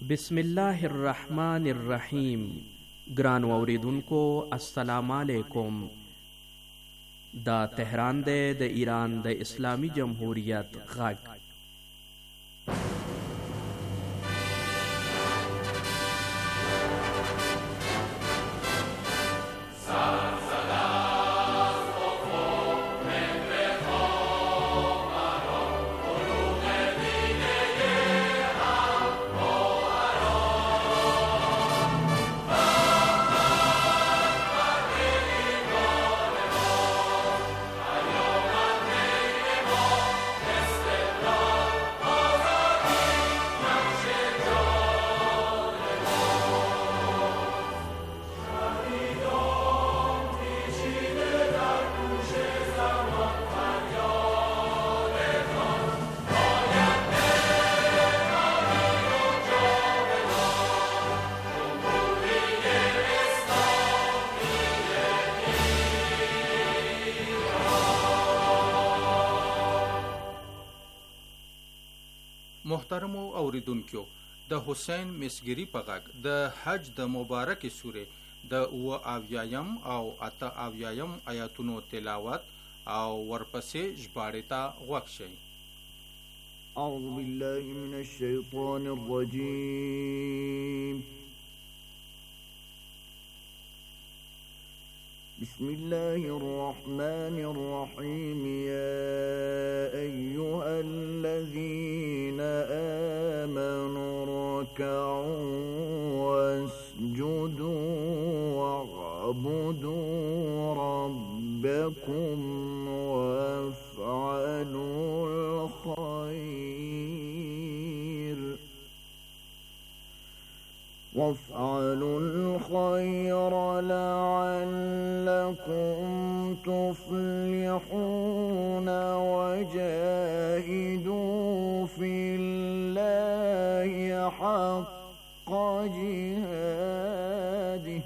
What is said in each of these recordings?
بسم الله الرحمن الرحیم. ګران اوریدونکو السلام علیکم. دا تهران دی د ایران د اسلامی جمهوریت غږ. محترمو اوریدونکو، د حسین مسګری په غږ د حج د مبارکې سورې د اویایم او 88 آیاتونو تلاوت او ورپسې ژباړې ته غوږ شئ. اعوذ بالله من الشیطان الرجیم. بسم الله الرحمن الرحيم. يا أيها الذين آمنوا اركعوا واسجدوا واعبدوا ربكم وافعلوا الخير لعلكم تفلحون وجاهدوا في الله حق جهاده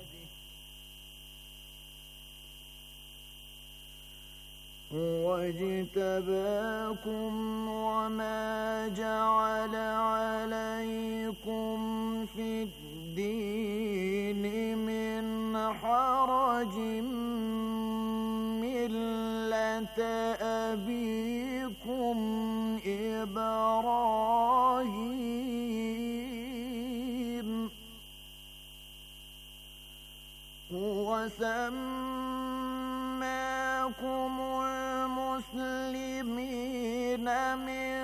هو اجتباكم وما جعل عليكم في الدين من حرج ملة أبيكم إبراهيم هو سماكم المسلمين من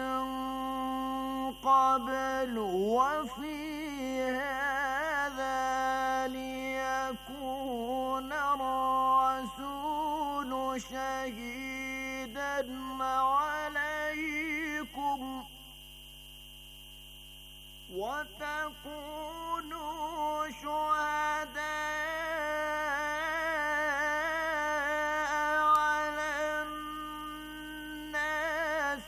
قبل وفي هذا ليكون الرسول شهيدا عليكم وتكونوا شهداء على الناس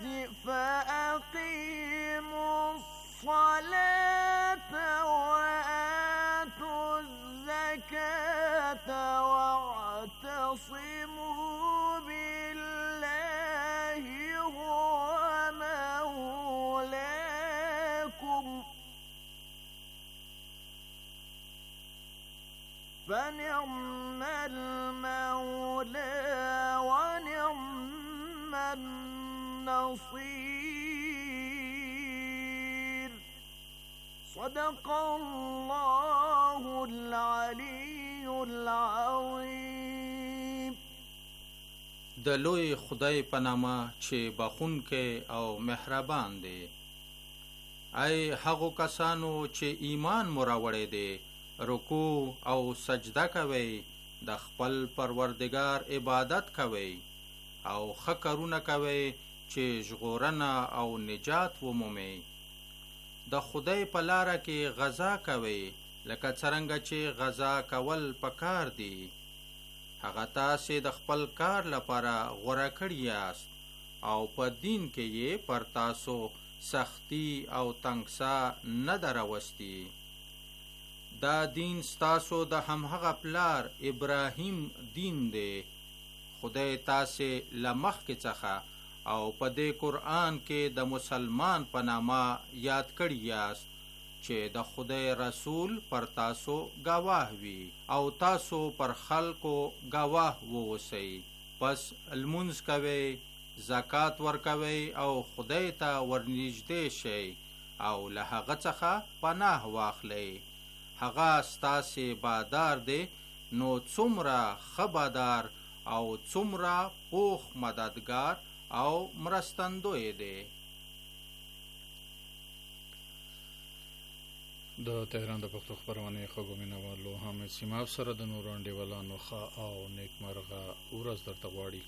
فأقيموا الصلاة وآتوا الزكاة واعتصموا بالله هو مولاكم فنعم المولى ونعم النصير. صدق الله العلي العظيم. د لوی خدای په نامه چې بخښونکی او مهربان دی. ای هغو کسانو چې ایمان مو راوړی دی، رکوع او سجده کوئ، د خپل پروردگار عبادت کوئ او ښه کارونه کوئ چې ژغورنه او نجات ومومئ. د خدای په لاره کې غزا کوئ لکه څرنګه چې غزا کول پکار دي. هغه تاسې د خپل کار لپاره غوره کړي یاست او په دین کې یې پر تاسو سختی او تنګسا نه ده راوستي. دا دین ستاسو د همهغه پلار ابراهیم دین دی. خدای تاسې له مخکې څخه او په دې قرآن کې د مسلمان په نامه یاد کړي یاست چې د خدای رسول پر تاسو گواه وي او تاسو پر خلکو گواه ووسئ. پس لمونځ کوئ، زکات ورکوئ او خدای ته ورنږدې شئ او له هغه څخه پناه واخلئ. هغه ستاسې بادار دی، نو څومره ښه بادار او څومره پوخ مددگار او مرستندوی دی. د تهران د پښتو خپرونې خوږو مینوالو حامد سیماب سره د نورو انډیوالانو ښه او نیکمرغه ورځ درته غواړي.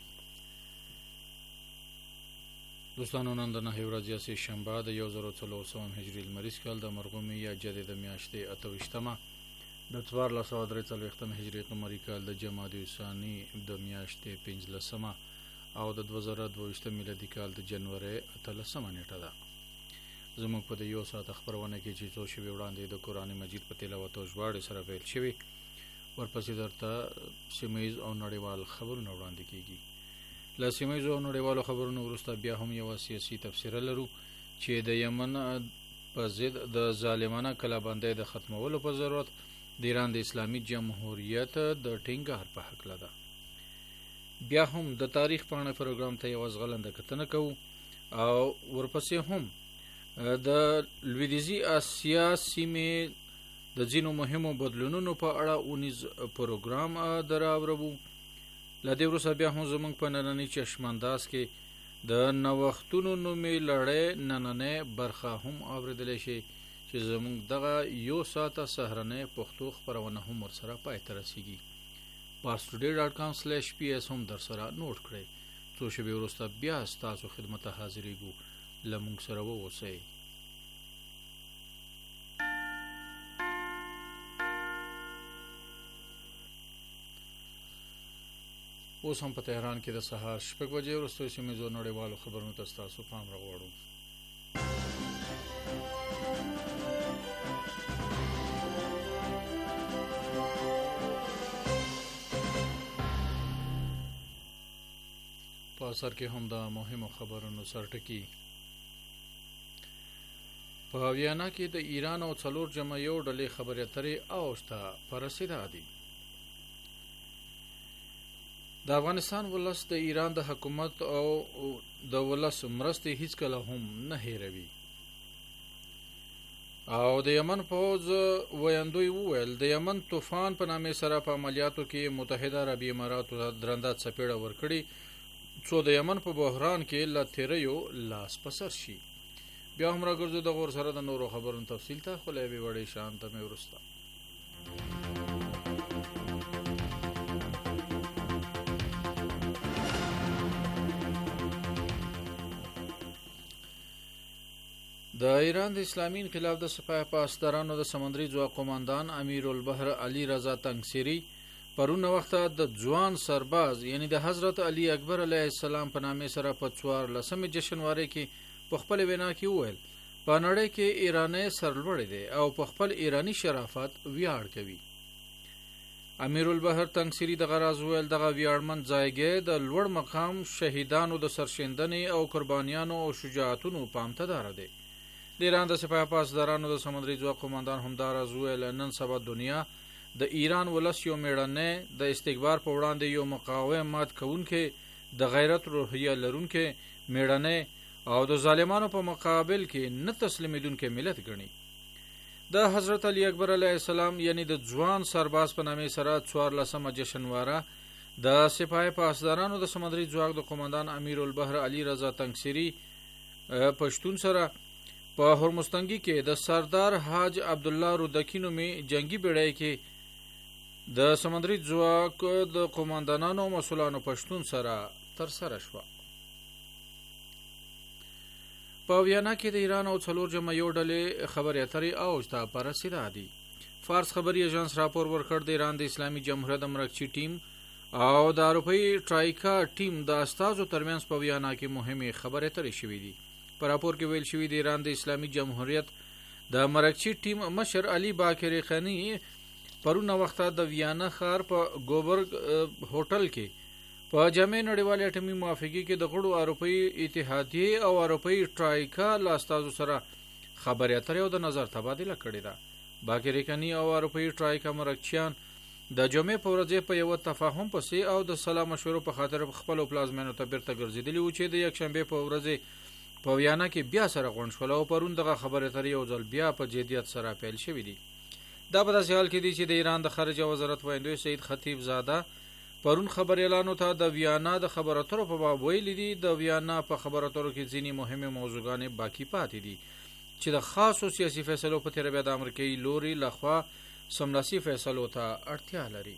دوستانو، نن د 9 ورځې سه شنبه د 1400 هجري لمریز کال د مرغومي یا جدې د میاشتې 28مه د 1443 هجري قمري کال د جمادی الثاني د میاشتې 15مه او د 2022 میلادي کال د جنوري 13مه نیټه ده. زموږ په د یو ساعت خبرونه کې چې څو شوي وړاندې د قرآن مجید په تلاوت او ژباړې سره پیل شوي، ورپسې درته سیمه ییز او نړیوال خبرونه وړاندې کیږي. له سیمه ییزو او نړیوالو خبرونو وروسته بیا هم یوه سیاسي تبصره لرو چې د یمن په ضد د ظالمانه کلابندۍ د ختمولو په ضرورت د ایران د اسلامي جمهوریت د ټینګار په هکله ده. بیا هم د تاریخ پاڼه پروګرام ته یوه ځغلنده کتنه کوو او ورپسې هم د لویدیځي اسیا سیمې د ځینو مهمو بدلونونو په اړه اونیز پروګرام دراوړو. له دې وروسته بیا هم زموږ په ننني چشمانداز کې د نوښتونو نومې لړۍ نننۍ برخه هم اورېدلی شي چې زموږ دغه یو ساعته سهرنۍ پښتو خپرونه هم ورسره پای ته رسیږي. parstoday.com/ps هم در سره نوٹ کړئ. څو شېبې وروسته بیا ستاسو خدمت ته حاضرېږو. له موږ سره واوسئ. اوس هم په تهران کې د سهار 6 بجې وروسته سیمه‌ییزو نړیوالو خبرونو ته ستاسو پام راغواړو. په اثر کې هم د مهمو خبرونو سرټکی. په ویانا کې د ایران او څلور جمعیو ډلې خبرې اترې اوج ته رسیدا دي. د افغانستان ولس د ایران د حکومت او د ولس مرستې هیڅ کله هم نه هیروي. او د یمن پوځ ویاندوی وویل د یمن طوفان په نامې سره په عملیاتو کې متحده عربي اماراتو ته درنده څپېړه ورکړي څو د یمن په بحران کې له تیریو لاس په سر شي. بیا هم راګرځو د غور سره د نورو خبرونو تفصیل ته، خو له یوې وړې شان ته مې وروسته. د ایران د اسلامي انقلاب د سپاه پاسدارانو د سمندري ځواک قوماندان امیر البحر علي رضا تنگسیری پرونه وخت د ځوان سرباز یعنی د حضرت علي اکبر علیه السلام په نامې سره په 14 جشنواري کې په خپل وینا کې وویل په نړۍ کې ایرانی سرلوړی دی او په خپل ایرانی شرافت ویاړ کوي. امیر البحر تنگسیری دغه راز ویل دغه ویاړمن ځایګی د لوړ مقام شهیدانو د سرښندنې او قربانیانو او شجاعتونو پامتدار دی. د ایران د سپاه پاسدارانو د سمندري ځواک قوماندان همداراز ویل نن سبا دنیا د ایران ولس یو میړنی د استکبار په وړاندې یو مقاوم مات کوونکی د غیرت روحیه لرونکی میړنی او د ظالمانو په مقابل کې نه تسلیمیدونکی ملت ګڼي. د حضرت علي اکبر علیه السلام یعنی د ځوان سرباز په نامې سره 14 جشنواره د سپاه پاسدارانو د سمندري ځواک د قوماندان امیر البحر علي رضا تنگسیری پښتون سره په هرمستنګي کې د سردار حاج عبدالله رودکی نومي جنگي بیړۍ کې د سمندري ځواک د قوماندانانو او مسؤلانو پښتون سره ترسره شوه. په ویانا کې د ایران او څلور جمعیو ډلې خبرې اترې اوج ته رسیدا دي. فارس خبري ایجنس راپور ورکړ د ایران د اسلامي جمهوریت د مرکزي ټیم او د اروپایي ټرایکا ټیم د استازو ترمنځ په ویانا کې مهمې خبرې اترې شوې دي. په راپور کې ویل شوی د ایران د اسلامي جمهوریت د مرکزي ټیم مشر علي باقر خانی پرونه وخت د ویانا ښار په ګوبرګ هوټل کې په جامع نړیوالې اټومي موافقې کې د غړو اروپایي اتحادیې او اروپایي ټرایکا له استازو سره خبرې اترې او د نظر تبادله کړې ده. باکریکني او اروپایي ټرایکا مرکچیان د جمعې په ورځ په یو تفاهم پسې او د سلا مشورو په خاطر خپل پلازمینو ته بیرته ګرځېدلی و چې د یکشنبه په ورځ په ویانا کې بیا سره غونډ شول او پرون دغه خبرې اترې یو ځل بیا په جدیت سره پیل شوې دي. دا په داسې حال کې دی چې د ایران د خارجه وزارت وایندوی سید خطیب زاده پرون خبريالانو ته د ویانا د خبرو اترو په باب ویلي دي د ویانا په خبرو اترو کې ځینې مهمه موضوعګانې باقی پاتې دي چې د خاصو سیاسي فیصلو په تیر بیا د امریکایي لوري لخوا سملاسي فیصلو ته اړتیا لري.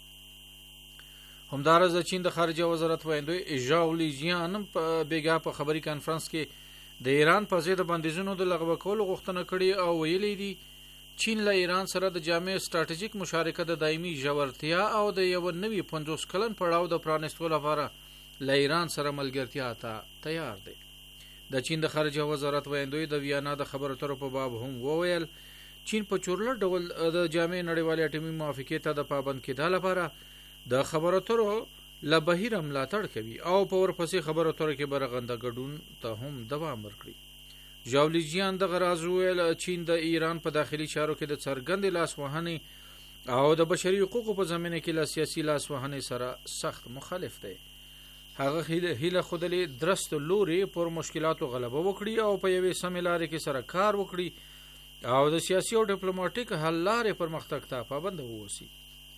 همدارس د چین د خارجه وزارت وایندوی ژاو لیجیان په بیګا په خبري کانفرنس کې د ایران په ضد بندیزونو د لغوه کولو غوښتنه کړې او ویلي دي چین له ایران سره د جامع ستراتیژیک مشارکت د دایمي ژورتیا او د یو نوي 50 کلن پړاو د پرانیستو لپاره له ایران سره ملګرتیا ته تیار دی. د چین د خارجه وزارت وایندوی د ویانا د خبرو اترو په باب هم وویل چین په چورلر ډول د جامع نړیوالې اټومي موافقې ته د پابند کېدو لپاره د خبرو اترو له بهیر ملاتړ کوي او په ورپسې خبرو اترو کې برغنده ګډون ته هم دوام ورکړي. ژاولیجیان د غراز ویل چین د ایران په داخلي چارو کې د څرګند لاسوهنې او د بشري حقوقو په زمینه کې له سیاسي لاسوهنې سره سخت مخالف دی. هغه هیله خودلې درست لوري پر مشکلاتو غلبه وکړي او په یوې سمې لارې کې سره کار وکړي او د سیاسي او ډیپلوماټیک حل لارې پرمختګ ته پابند ووسی.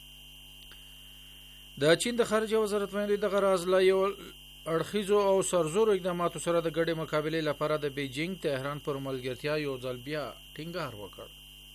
د چین د خارجه وزارت باندې د غراز لا یو اړخیزو او سرزورو اقداماتو سره د ګډې مقابلې لپاره د بیجینګ تهران پر ملګرتیا یو ځل بیا ټینګار وکړ.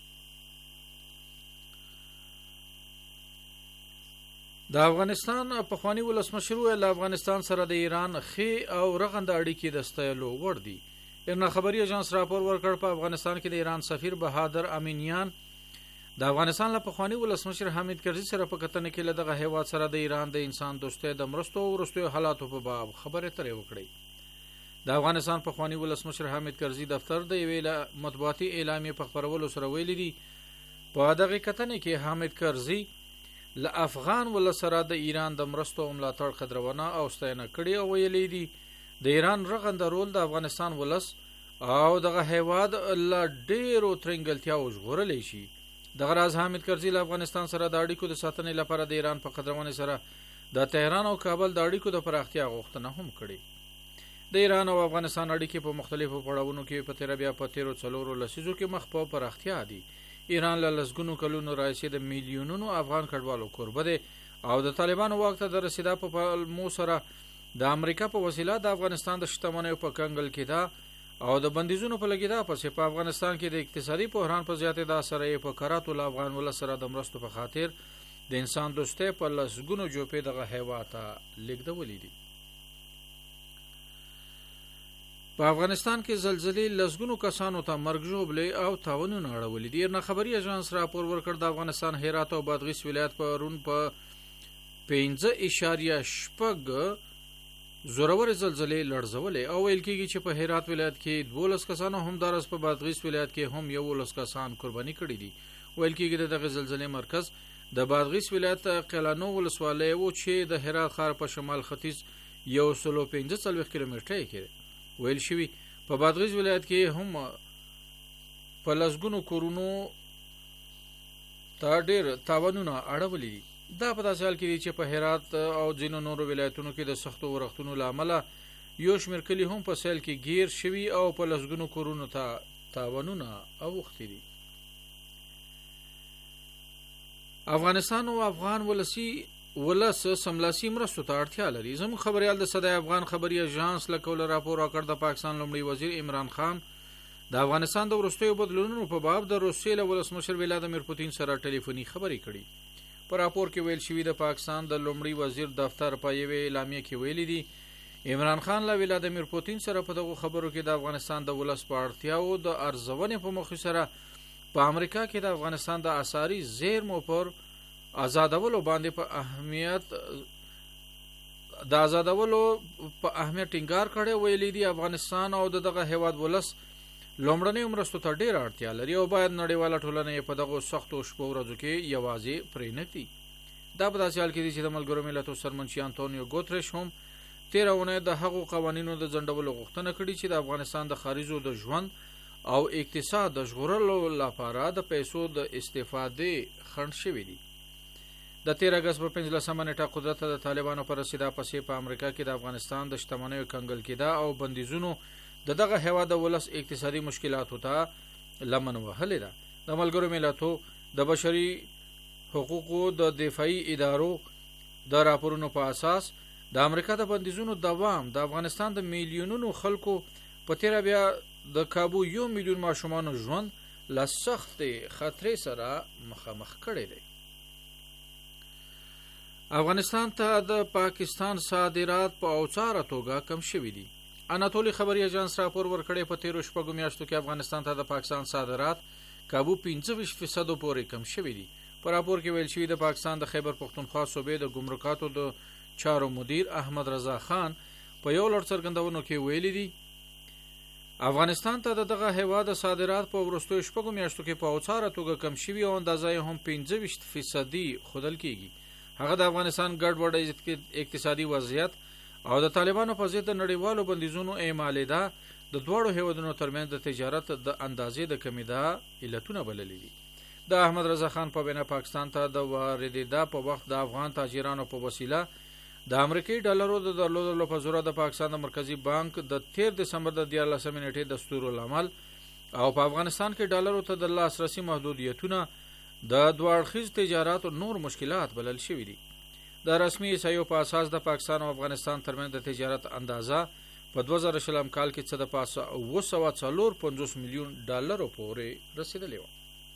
د افغانستان پخوانی ولسمشر له افغانستان سره د ایران خې او رغنده اړیکې د ستایلو وړ دي. ایرنا خبري اژانس راپور ورکړ په افغانستان کې د ایران سفیر بهادر امینیان د افغانستان له پخوانی ولسمشر حامد کرزي سره په کتنه کې له دغه هیواد سره د ایران د انسان دوستۍ د مرستو او ورستو حالاتو په باب خبرې اترې وکړې. د افغانستان پخوانی ولسمشر حامد کرزي دفتر د یوې مطبوعاتي اعلامیې په خبرولو سره ویلي دي په دغه کتنه کې حامد کرزي له افغان ول سره د ایران د مرستو او ملاتړ قدرونه او ستاینه کړې او ویلي دي د ایران رغنده رول د افغانستان ولس او دغه هیواد له ډیرو ترنګلتیا او ژغورلی شي. د غراز حامد کرزي له افغانستان سره د اړیکو د ساتنې لپاره د ایران په قدرونه سره د تهران او کابل د اړیکو د پراختیا غوښتنه هم کړې. د ایران او افغانستان اړیکې په مختلفو پړاوونو کې په تیر بیا په 13 لسیزو کې مخ په پراختیا دي. ایران له لسګونو کلونو راځي د میلیونونو افغان کډوالو کوربه دی او د طالبانو وخت د رسیدا په مو سره د امریکا په وسیله د افغانستان د شتمنیو په کنګل کې دا او د بندیزونو په لګیدا پسې په افغانستان کې د اقتصادي بحران په زیاتېدا سره په کراتو له افغان ول سره د مرستو په خاطر د انسان دوستۍ په لسګونو جوپې دغه هیواد ته لیږدولې دي. په افغانستان کې زلزلې لسګونو کسانو ته مرګ ژوبلې او تاوانونه اړولې دي. نه خبري اژانس راپور ورکړ د افغانستان هرات او بادغیس ولایت په رون په 5.8 زورور زلزلې لړزولې او ویل کېږي چې په هرات ولایت کې 12 کسانو همدارس په بادغیس ولایت کې هم 11 کسان قرباني کړي دي. ویل کېږي دغه زلزلې مرکز د بادغیس ولایت قلانو ولسوالۍ و چې د هرات ښار په شمال ختیځ 115 کیلومتره کې ویل شوی. په بادغیس ولایت کې هم په لسګونو کورونو ته ډېر تاوانونه اړولي دي. دا په داسې حال کې دي چې په هرات او ځینو نورو ولایتونو کې د سختو ورښتونو له امله یو شمېر کلي هم په سیل کې ګیر شوي او په لسګونو کورونو ته تاوانونه اوښتي دي. افغانستان او افغان ولس سملاسي مرستو ته اړتیا لري. زموږ خبريال د صدای افغان خبري اژانس له کوله راپور راکړ د پاکستان لومړي وزیر عمران خان د افغانستان د وروستیو بدلونونو په باب د روسیې له ولسمشر ولادیمیر پوتین سره ټلیفوني خبرې کړي. په راپور کې ویل شوی د پاکستان د لومړي وزیر دفتر په یوې اعلامیه کې ویلي دي عمران خان له ولادیمیر پوتین سره په دغه خبرو کې د افغانستان د ولس په اړتیاو د ارزونې په مخ سره په امریکا کې د افغانستان د اساري زیرمو پر آزادولو باندې په اهمیت ټینګار کړي. ویلي دي افغانستان او دغه هیواد ولس لومړنۍ مرستو ته ډېر اړتیا لري او باید نړیواله ټولنه په دغه سختو شپو ورځو کې یوازې پرې نه کړي. دا په داسې حال کې دي چې د ملګرو ملتونو سرمنشي انټونیو ګوتریش هم 13 اونۍ د هغو قوانینو د ځنډولو غوښتنه کړې چې د افغانستان د خارجو د ژوند او اقتصاد د ژغورلو لپاره د پیسو د استفادې خنډ شوي دي. د 13 اگست په 15 نیټه قدرت د طالبانو پر رسیدا پسې په امریکا کې د افغانستان د شتمنیو کنګل کېده او بندیزونو دغه هیواد د ولس اقتصادي مشکلاتو ته لمن وهلې ده. د ملګرو ملتونو د بشري حقوقو د دفاعي ادارو د راپورونو په اساس د امریکا د بندیزونو دوام د افغانستان د میلیونونو خلکو په تیر بیا د کابو 1 میلیون ماشومان ژوند له سخت خطرې سره مخامخ کړي دي. افغانستان ته د پاکستان صادرات په اوڅاره توګه کم شوي دي. اناتولی خبري اژانس راپور ورکړی په 13 شپږو میاشتو کې افغانستان ته د پاکستان صادرات کابو 25% پورې کم شوي دي. په راپور کې ویل شوی د پاکستان د خیبر پختونخوا صوبې د ګمرکاتو د چارو مدیر احمد رضا خان په یو لړ څرګندونو کې ویلي دي افغانستان ته دغه هیواد د صادرات په وروستیو شپږو میاشتو کې په اوڅاره توګه کم شوي او اندازه یې هم 25% ښودل کیږي. هغه د افغانستان ګډوډ اقتصادي وضعیت او د طالبانو په ضد د نړیوالو بندیزونو اعمال ده د دوړو هیوادونو ترمنځ د تجارت د اندازې د کمی ده علتونه بللي دي. د احمد رضا خان په بنا پاکستان ته د واردېدا په وخت د افغان تاجرانو په وسیله د امریکایي ډالرو د درلودلو په زور د پاکستان د مرکزی بانک د 13 دسمبر د 14 نیټې دستورالعمل او په افغانستان کې ډالرو ته د لاسرسي محدودیتونه د دوړخیز تجارت او نور مشکلات بلل شوي دي. د رسمي ایسایو په اساس د پاکستان او افغانستان ترمنځ د تجارت اندازه په 2000 کال کې څه د پاسه 250 میلیون ډالرو پورې رسیدلې و.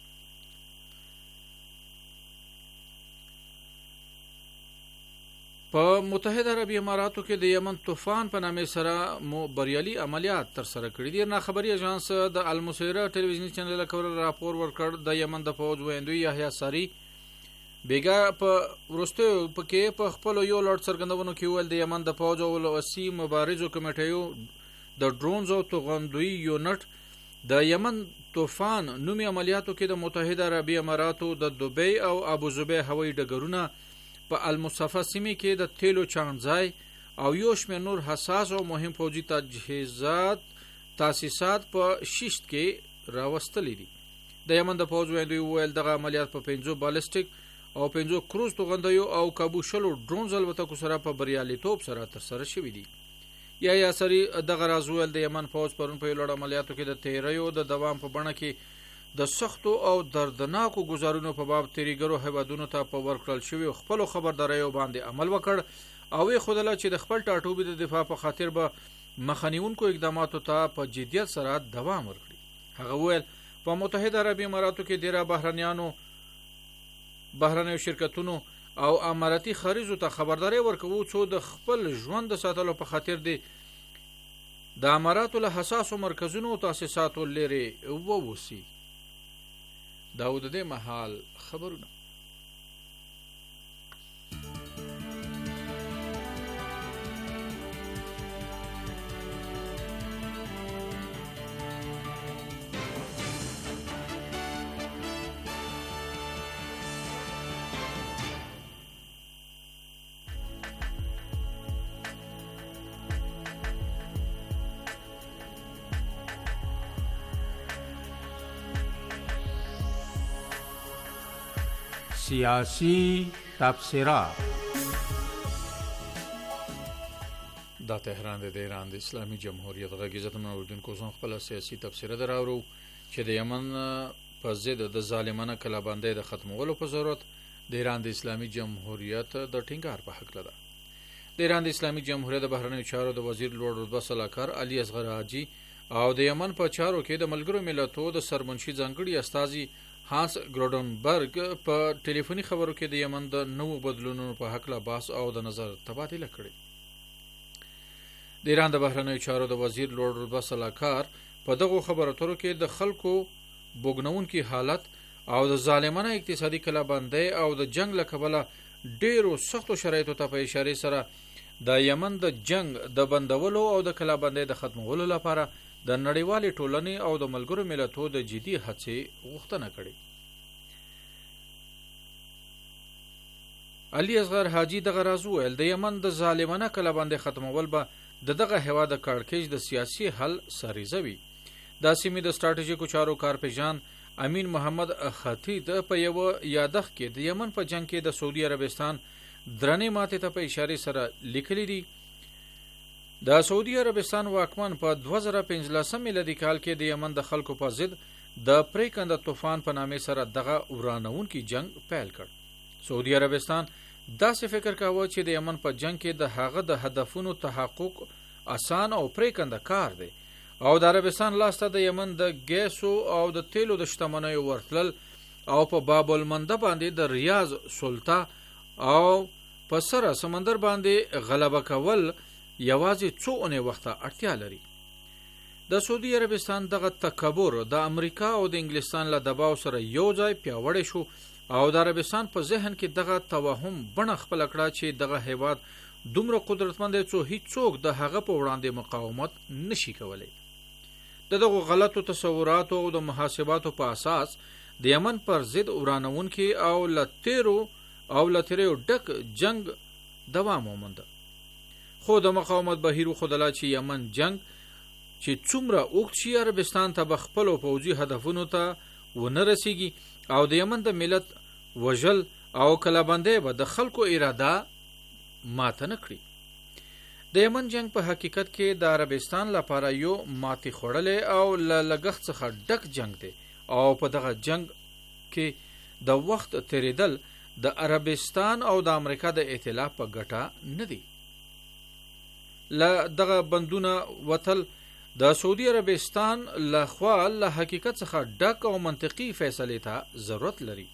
په متحده عربي اماراتو کې د یمن طوفان په نامه سره بریالي عملیات تر سره کړي دي. نه خبري اژانس د المسیره ټلویزیونی چینل کور راپور ورکړ د یمن د فوج ویندوی یحیی ساری بیګا په ورستو پکې په خپل یو لړ څرګندونو کې ول د یمن د فوج او وسی مبارزو کمیټیو د ډرونز او توغندوی یونټ د یمن طوفان نومي عملیاتو کې د متحده عربي اماراتو د دوبۍ او ابوظبي هوایي ډګرونه په المصطفی سیمه کې د تیلو چانځای او یو شمېر نور حساس او مهم فوجي تجهیزات تاسیسات په شیشت کې راوستلې دي. د یمن د فوج ویندوی ویل دغه عملیات په 5 بالستیک او 5 کروز توغندیو او کابو شلو ډرونز الوتکو سره په بریالیتوب سره ترسره شوي دي. یا سری دغه راز ویل د یمن فوج پرون په لړ عملیاتو کې د تیریو د دوام په بڼه کې د سختو او دردناکو گزارونو په باب تیریګرو هیوادونو ته په ورکړل شوی خپل خبرداريو باندې عمل وکړ او یې خودله چې د خپل ټاټوبې د دفاع په خاطر به مخنیونکو اقداماتو ته په جدیت سره دوام ورکړي. هغه ویل په متحده عربي اماراتو کې ډیره بهرنیو شرکتونو او اماراتي خارجو ته خبرداري ورکوي چې د خپل ژوند د ساتلو په خاطر دي د اماراتو له حساسو مرکزونو او تاسیساتو لري ووسی. داود دې محل خبرونه. سیاسی تبصره. دا تهران د ایران د اسلامي جمهوریت غږ عزت منوردونکو زون خپل سیاسي تبصره دراورو چې د یمن په ضد د ظالمانه کلابندۍ د ختمولو په ضرورت د ایران د اسلامي جمهوریت د ټینګار په حق لده. د ایران د اسلامي جمهوریت د بهرنیو چارو د وزیر لوړ رتبه سلاکار علي اصغر حاجی او د یمن په چارو کې د ملګرو ملتونو د سرمنشي ځانګړي استازي هانس ګروډنبرګ په ټلیفوني خبرو کې د یمن د نوو بدلونونو په حق لا بحث او د نظر تبادله کړې. د ایران د بهرنیو چارو د وزیر لوړ رتبه سلاکار په دغه خبرو اترو کې د خلکو بوګنونکي حالت او د ظالمانه اقتصادي کلابندۍ او د جنگ له کبله ډیرو سختو شرایطو ته په اشاره سره د یمن د جنگ د بندولو او د کلابندۍ د ختمولو لپاره د نړیوالې ټولنې او د ملګرو ملتونو د جدي هڅې غوښتنه کړې. علي اصغر حاجی دغه راز ویل د یمن د ظالمانه کلابندۍ ختمول به دغه هیواد د کړکېچ د سیاسي حل سریزه وي. دا سیمې د ستراتیژیکو چارو کارپیژان امین محمد خطیط په یو یادښت کې د یمن په جنگ کې د سعودي عربستان درنې ماتې ته په اشاره سره لیکلي دي. د سعودي عربستان واکمن په 2015 میلادي کال کې د یمن د خلکو په ضد د پریکنده طوفان په نامه سره دغه ورانونکي جنگ پیل کړ. سعودي عربستان داسې فکر کاوه چې د یمن په جنگ کې د هغه د هدفونو تحقق آسان او پریکنده کار دی او د عربستان لاسته د یمن د ګیسو او د تیلو د شتمنیو ورتلل او په باب المنده باندې د ریاض سلطه او په سره سمندر باندې غلبه کول یوازې څو اونۍ وخته اړتیا لري. د سعودي عربستان دغه تکبر د امریکا او د انګلستان له دباو سره یو ځای پیاوړی شو او د عربستان په ذهن کې دغه توهم بڼه خپل کړه چې دغه هیواد دومره قدرتمند دی چې هیڅوک د هغه په وړاندې مقاومت نشي کولی. دغه غلطو تصوراتو او د محاسباتو په اساس د یمن پر ضد ورانونکي او لتیرو ډک جنگ دوام وموند. خو د مقاومت بهیر خدلا چې یمن جنگ چې څومره اوږد شي عربستان ته به خپلو پوځي هدفونو ته ونه رسیږي او د یمن د ملت وژل او کلابندۍ به د خلکو اراده ماته نه کړي. د یمن جنگ په حقیقت کې د عربستان لپاره یو ماتې خوړلې او له لګښت څخه ډک جنگ دی او په دغه جنگ کې د وخت تیریدل د عربستان او د امریکا د ائتلاف په ګټه نه دی. له دغه بندونه وتل د سعودي عربستان له خوا له حقیقت څخه ډک او منطقي فیصلې ته ضرورت لري.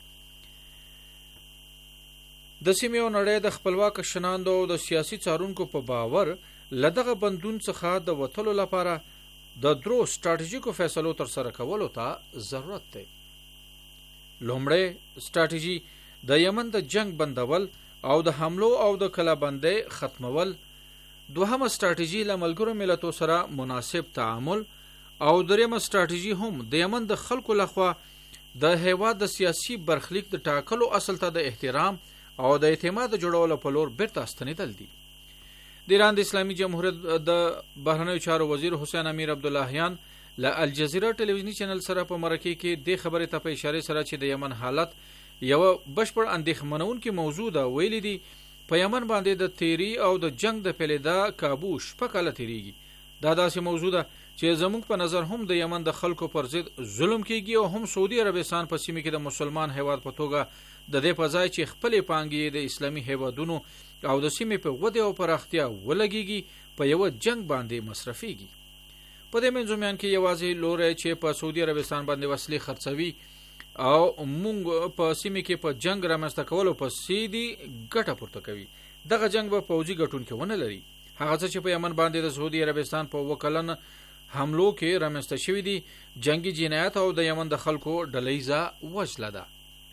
د سیمې او نړۍ د خپلواک شناندو او د سیاسي څارونکو په باور له دغه بندون څخه د وتلو لپاره د درو ستراتیژیکو فیصلو ترسره کولو ته ضرورت دی. لومړی ستراتیژي د یمن د جنگ بندول او د حملو او د کلابندۍ ختمول. دوهمه ستراتیژي له ملګرو ملتونو سره مناسب تعامل او دریمه ستراتیژي هم د یمن د خلکو لخوا د هیواد د سیاسي برخلیک د ټاکلو اصل ته د احترام او د اعتماد جوړولو په لور بیرته ستنېدل دي. د ایران د اسلامي جمهوریت د بهرنیو چارو وزیر حسین امیر عبداللهیان له الجزیره ټلویزیونی چینل سره په مرکه کې د خبرې ته په اشاره سره چې د یمن حالت یو بشپړ اندېښمنونکې موضوع ده ویلي دي په یمن باندې د تیری او د جنگ د پیلېدا کابو شپږ کاله تیریږي. دا داسې موضوع ده چې زموږ په نظر هم د یمن د خلکو پر ضد ظلم کیږي او هم سعودي عربستان په سیمه کې د مسلمان هیواد په توګه د دې په ځای چې خپلې پانګې د اسلامي هیوادونو او د سیمې په ودې او پراختیا ولګيږي په یو جنگ باندې مصرفيږي. په دې منځومیان کې یوازې لوري چې په سعودي عربستان باندې وسلې خرڅوي او موږ په سیمه کې په جنگ رامنځته کولو په سیدي ګټه پورته کوي. دغه جنگ به پوځي ګټونکي ونه لري. هغه څه چې په یمن باندې د سعودي عربستان په وکلن حملو کې رامنځته شوی دي جنگي جنایت او د یمن د خلکو ډلېزه وجله ده.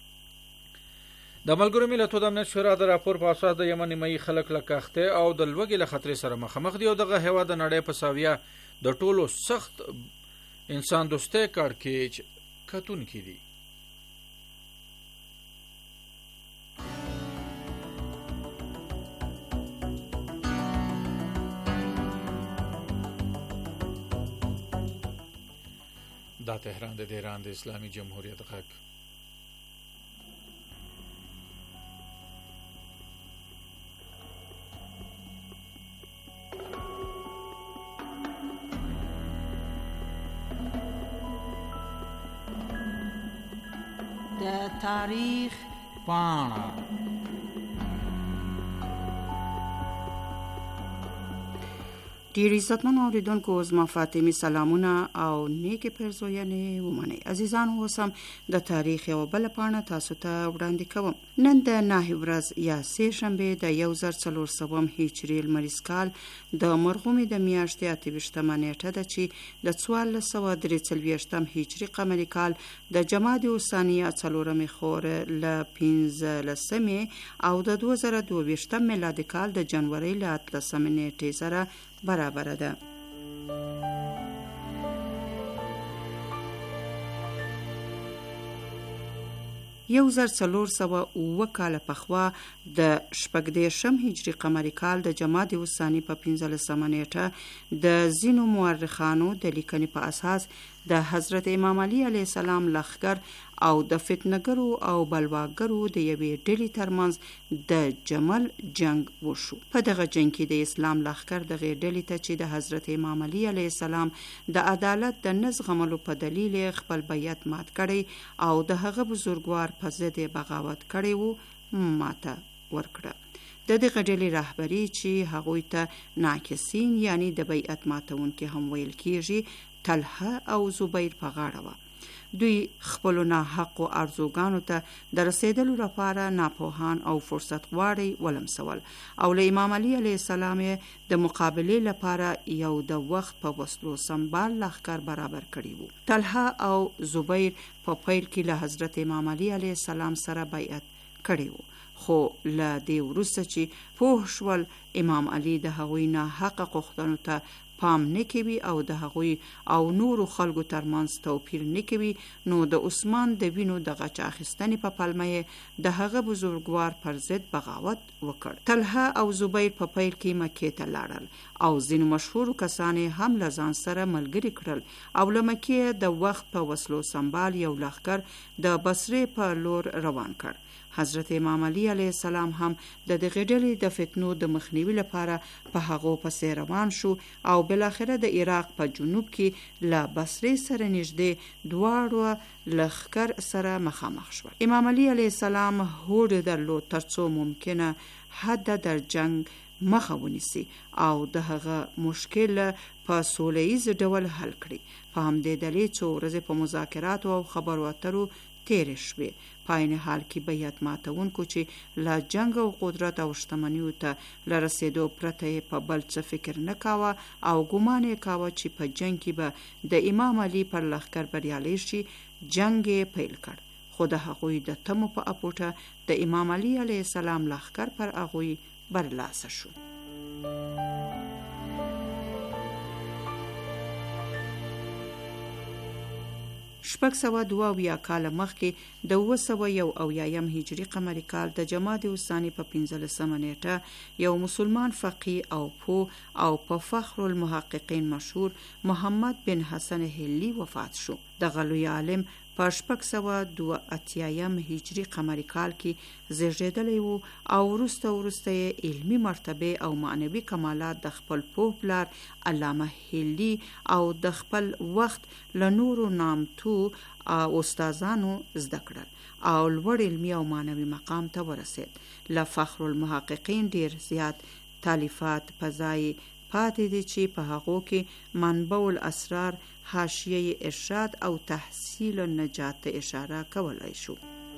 د ملګرو ملتونو د امنیت شورا د راپور په اساس د یمن نیمایي خلک له کښته او د لوږې له خطر سره مخامخ دي او دغه هیواد د نړۍ په ساویه د ټولو سخت انسان دوستۍ کړکېچ کتونکي دي. دا تهران د ایران د اسلامي جمهوریت غږ. د تاریخ پاڼه ډیر عزتمن اوریدونکو زما فاطمه سلامونه او نیکه پرزوینه ومني. عزیزان اوسم د تاریخ یو بل پاڼه تاسو ته وړاندې کوم. نن د 9 ورځ یا سه شنبه د 1400 هجري لمریز کال د مرغومي د میاشتې 28 نیټه ده چې د 1443 هجري قمري کال د جمادی الثانیه 4 خور ل 15 او د 2022 میلادي کال د جنوري ل 13 نیټې سره برابر ده. یو زر 409 کال پخوا د 14 هجري قمري کال د جمادی الثاني په 15 نیټه د زینو مورخانو د لیکنې په اساس د حضرت امام علي علیه السلام لښکر او د فتنهګرو او بلواګرو د یوې ډلې ترمنځ د جمل جنگ وشو. په دغه جنگ کې د اسلام لښکر دغه ډلې ته چې د حضرت امام علي علیه السلام د عدالت د نه زغملو په دلیل خپل بیعت مات کړی او د هغه بزرګوار په ضد بغاوت کړی وو ماته ورکړه. د دغه ډلې رهبري چې هغوی ته ناکسین یعنی د بیعت ماتونکي هم ویل کیږي طلحه او زبیر په غاړه وه. دوی خپلو ناحقو ارزوګانو ته د رسیدلو لپاره ناپوهان او فرصت غواړي ولمسول او له امام علي علیه السلام د مقابلې لپاره یو د وخت په وسلو سنبال لښکر برابر کړي وو. طلحه او زبیر په پیل کې له حضرت امام علي علیه السلام سره بیعت کړي وو، خو له دې وروسته چې پوه شول امام علي د هغوی ناحقه غوښتنو ته پام نه کوي او د هغوی او نورو خلکو ترمنځ توپیر نه کوي، نو د عثمان د وینو د غچ اخیستنې په پلمه د هغه بزرګوار پر ضد بغاوت وکړ. طلحه او زبیر په پیل کې مکې ته لاړل او ځینو مشهورو کسان هم له ځان سره ملګري کړل او له مکې د وخت په وسلو سنبال یو لښکر د بصرې په لور روان کړ. حضرت امام علي علیه السلام هم د دغې ډلې د فتنو د مخنیوي لپاره په هغو پسې روان شو او بالاخره د عراق په جنوب کې له بصرې سره نږدې دواړو لښکر سره مخامخ شول. امام علي علیه السلام هوډ درلود ترڅو ممکنه حد در جنگ مخه ونیسي او د هغه مشکل په سولیز ډول حل کړي. په همدې دلیل څو ورځې په مذاکراتو او خبرو اترو تیرې شوې. په عین حال کې بیعت ماتونکو چې له جنگ او قدرت او شتمنیو ته له رسېدو پرته په بل څه فکر نه کاوه او ګمان یې کاوه چې په جنگ کې به د امام علي پر لښکر بریالی شي. جنگ یې پیل کړ، خو د هغوی د تمو په اپوټه د امام علي علیه السلام لښکر پر هغوی برلاسه شو. شپږ سوه دوه اویا کاله مخکې د 971 هجري قمري کال د جمادی الثاني په 15مه نیټه یو مسلمان فقیه او پوه او په فخر المحققین مشهور محمد بن حسن هلی وفات شو. دغه لوی عالم په 682 هجري قمري کال کې زیږیدلی وو او وروسته یې علمي مرتبه او معنوي کمالات د خپل پوه پلار علامه هلی او د خپل وخت له نورو نامتو استادانو زده کړل او لوړ علمي او معنوي مقام ته ورسید. له فخر المحققین ډیر زیات تالیفات په ځای پاتې دي چې په هغو کې منبع الاسرار، حاشیه ارشاد او تحصیل النجات ته اشاره کولای شو.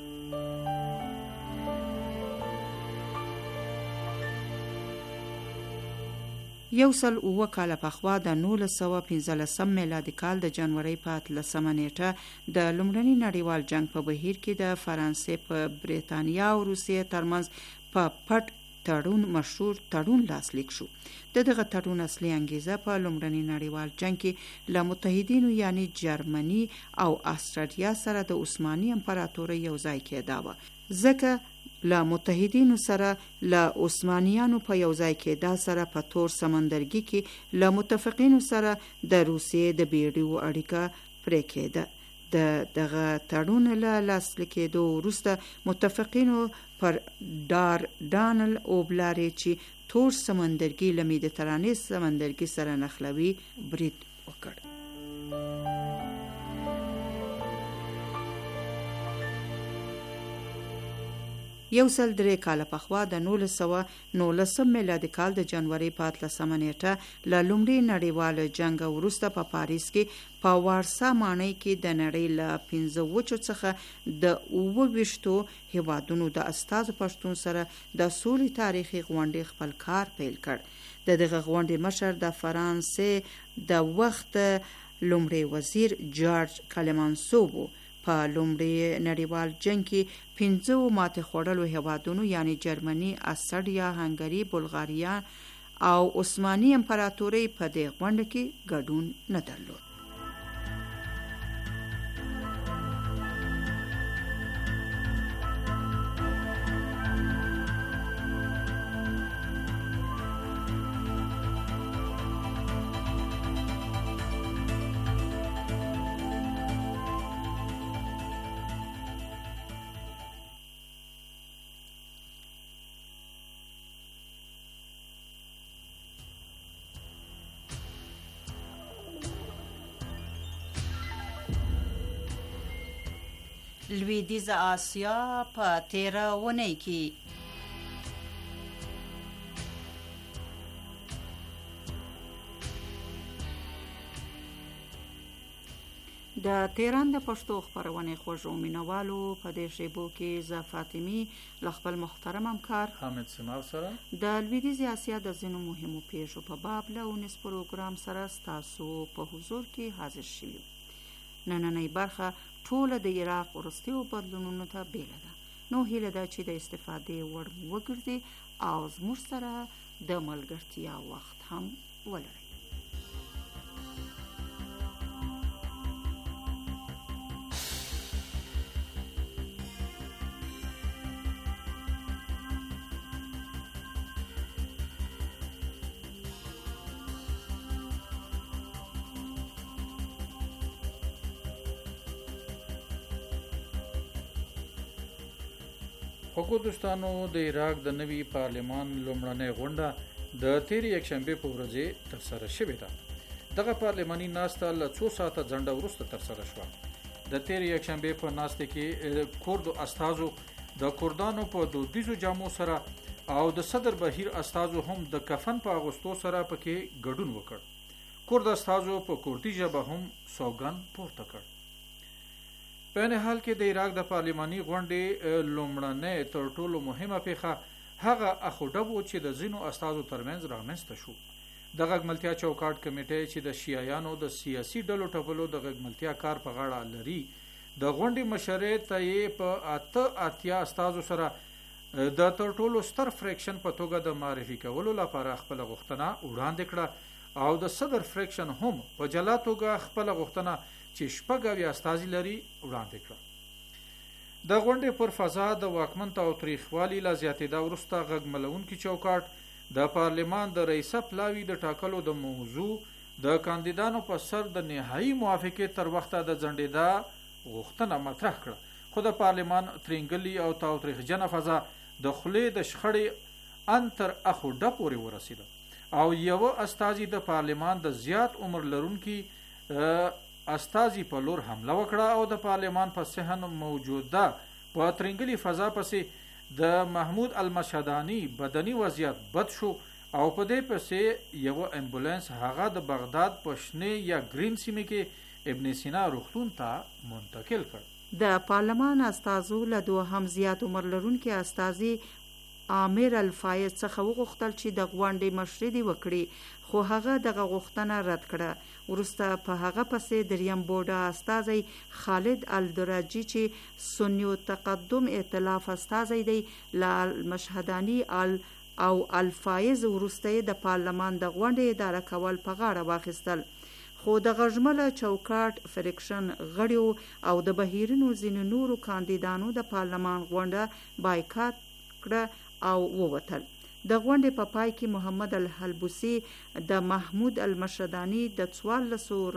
یو سل اوه کاله پخوا د 1915 میلادي کال د جنوري په 13مه نیټه د لومړني نړیوال جنگ په بهیر کې د فرانسې په بریتانیا او روسیې ترمنځ په پټ تړون مشهور تړون لاسلیک شو. دغه تړون اصلي انګیزه په لومړني نړیوال جنگ کې له متحدینو یعنی جرمني او استرالیا سره د عثماني امپراتورۍ یو ځای کېدا وه، ځکه له متحدینو سره له عثمانیانو په یو ځای کېدا سره په تور سمندرګي کې له متفقینو سره د روسیې د بیړیو اړیکه پرې کېده. دغه تړون له لاسلیک کېدو وروسته متفقینو پر ډانل اوبلاري چې تور سمندرګي له مدیترانې سمندرګي سره نښلوي برید وکړ. یو سل درې کاله پخوا د 1919 میلادي کال د جنوري په 13مه نیټه له لومړي نړیوال جنگ وروسته په پاریس کې په وارسا ماڼۍ کې د نړۍ له 15 وچو څخه د 28 هیوادونو د استازو پښتون سره د سولې تاریخي غونډې خپل کار پیل کړ. دغه غونډې مشر د فرانسې د وخت لومړي وزیر جارج کلمانسو وو. په لومړي نړیوال جنگ کې 15 ماته خوړلو هیوادونو یعنی جرمني، استرالیا، هنګري، بلغاریا او عثماني امپراتورۍ په دې غونډه کې ګډون نه درلود. لویدیځه آسیا په تیره اونۍ کې. د تهران د پښتو خپرونې خوږو مینوالو په دې شیبو کې زه فاطمی له خپل محترم همکار حامد سمال سره د لویدیځې آسیا د ځینو مهمو پیښو په باب له ونیس پروګرام سره ستاسو په حضور کې حاضر شوي. نننۍ برخه ټوله د عراق وروستیو بدلونونو ته بیله ده. نو هیله ده چې د استفادې وړ وګرځي او زموږ سره د ملګرتیا وخت هم ولري. خوږو دوستانو، د عراق د نوي پارلمان لومړنۍ غونډه د تېرې یکشنبې په ورځې ترسره شوې ده. دغه پارلماني ناسته له 2 ساعته ځنډه وروسته ترسره شوه. د تېرې یکشنبې په ناسته کې کردو استازو د کردانو په دودیزو جامو سره او د صدر بهیر استازو هم د کفن په اغوستو سره پکې ګډون وکړ. کرد استازو په کردي ژبه هم سوګند پورته کړ. په این حال کې د عراق د پارلماني غونډې لومړنۍ تر ټولو مهمه پیښه هغه اخوډب و چې د ځینو استازو ترمنځ رامنځته شو. د غږملتیا چوکاټ کمیټې چې د شیعیانو د سیاسي ډلو ټپلو د غږملتیا کار په غاړه لري، د غونډې مشرۍ ته یې په 8 استازو سره د تر ټولو ستر فریکشن په توګه د معرفي کولو لپاره خپل غوښتنه وړاندې کړه او د صدر فریکشن هم په جلا توګه خپل غوښتنه چې 6 استازي لري وړاندې کړه. د غونډې پر فضا د واکمن تاوتریخوالي لا زیاتېدا وروسته غږملونکي چوکاټ د پارلمان د رئیسه پلاوي د ټاکلو د موضوع د کاندیدانو په سر د نهایي موافقې تر وخته د ځنډېدا غوښتنه مطرح کړه. خو د پارلمان ترینګلي او تاوتریخجنه فضا د خولې د شخړې ان تر اخوډه پورې ورسېده او یو استازي د پارلمان د زیات عمر لرونکي استازي په لور حمله وکړه او د پارلمان په صحن موجوده په ترنګلي فضا پسې د محمود المشهدانی بدني وضعیت بد شو او په دې پسې یو امبولانس هغه د بغداد په شنه یا گرین سیمه کې ابن سینا روغتون ته منتقل کړ. د پارلمان استازو له 2 هم زیات عمر لرونکي استازي عامر الفایز څخه وغوښتل چې د غونډې مشري وکړي، خو هغه دغه غوښتنه رد کړه. وروسته په هغه پسې دریم بوډا استازی خالد الدراجي چې سنیو تقدم ائتلاف استازی دی له المشهدانی او الفایز وروسته د پارلمان د غونډې اداره کول په غاړه واخیستل. خو د غږمله چوکاټ فریکشن غړیو او د بهیرونو ځینو نورو کاندیدانو د پارلمان غونډه بایکاټ کړه او ووتل. د غونډې په پای کې محمد الحلبوسی د محمود المشهدانی د 1400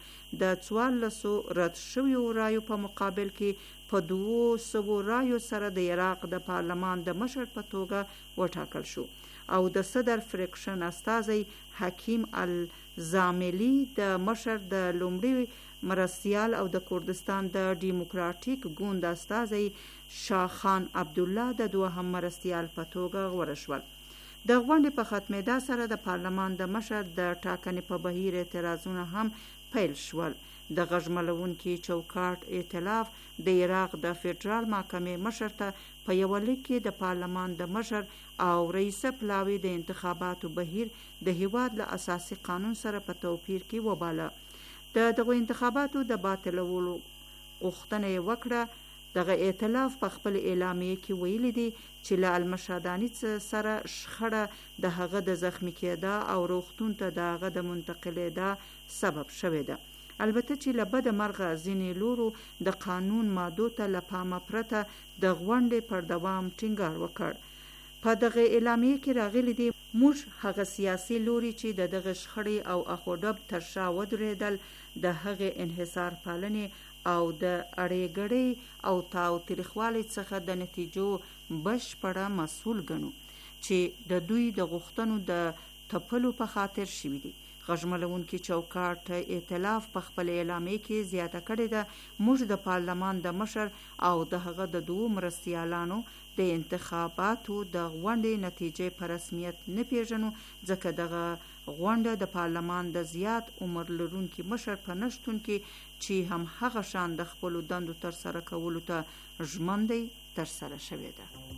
رد شویو رایو په مقابل کې په 200 رایو سره د عراق د پارلمان د مشر په توګه وټاکل شو او د صدر فریکشن استازی حکیم الزاملی د مشر د لومړي مرستیال او د کردستان د ډیموکراتیک ګوند استازی شاخان عبدالله د 2 مرستیال په توګه غوره شول. د غونډې په ختمېدا سره د پارلمان د مشر د ټاکنې په بهیر اعتراضونه هم پیل شول. د غږملونکي چوکاټ ائتلاف د عراق د فدرال محکمې مشر ته په یو لیک کې د پارلمان د مشر او رئیس پلاوي د انتخاباتو بهیر د هیواد له اساسي قانون سره په توپیر کې وباله. دغه انتخاباتو د باطلولو غوښتنه یې وکړه. دغه ائتلاف په خپل اعلامیه کې ویلي دی چې له المشهدانی سره شخړه د هغه د زخمی کېدا او روغتون ته د هغه د منتقلیدا سبب شوې ده. البته چې له بده مرغه ځینې لورو د قانون مادو ته له پامه پرته د غونډې پر دوام ټینګار وکړ. په دغه اعلامیه کې راغلي دي موږ هغه سیاسي لوري چې دغه شخړې او اخوډب تر شا ودرېدل د هغه انحصار پالنې او د اړېګړې او تاوتریخوالي څخه د نتیجو بشپړه مسؤل ګڼو چې د دوی د غوښتنو د تپلو په خاطر شوي دي. غږملونکي چوکاټ ائتلاف په خپل اعلامیه کې زیاته کړې ده موږ د پارلمان د مشر او د هغه د دوو مرستیالانو د انتخاباتو د غونډې نتیجې په رسمیت نه پیژنو ځکه دغه غونډه د پارلمان د زیات عمر لرونکي مشر په نشتون کې چې هم هغه شان د خپلو دندو ترسره کولو ته ژمن دی ترسره شوې ده.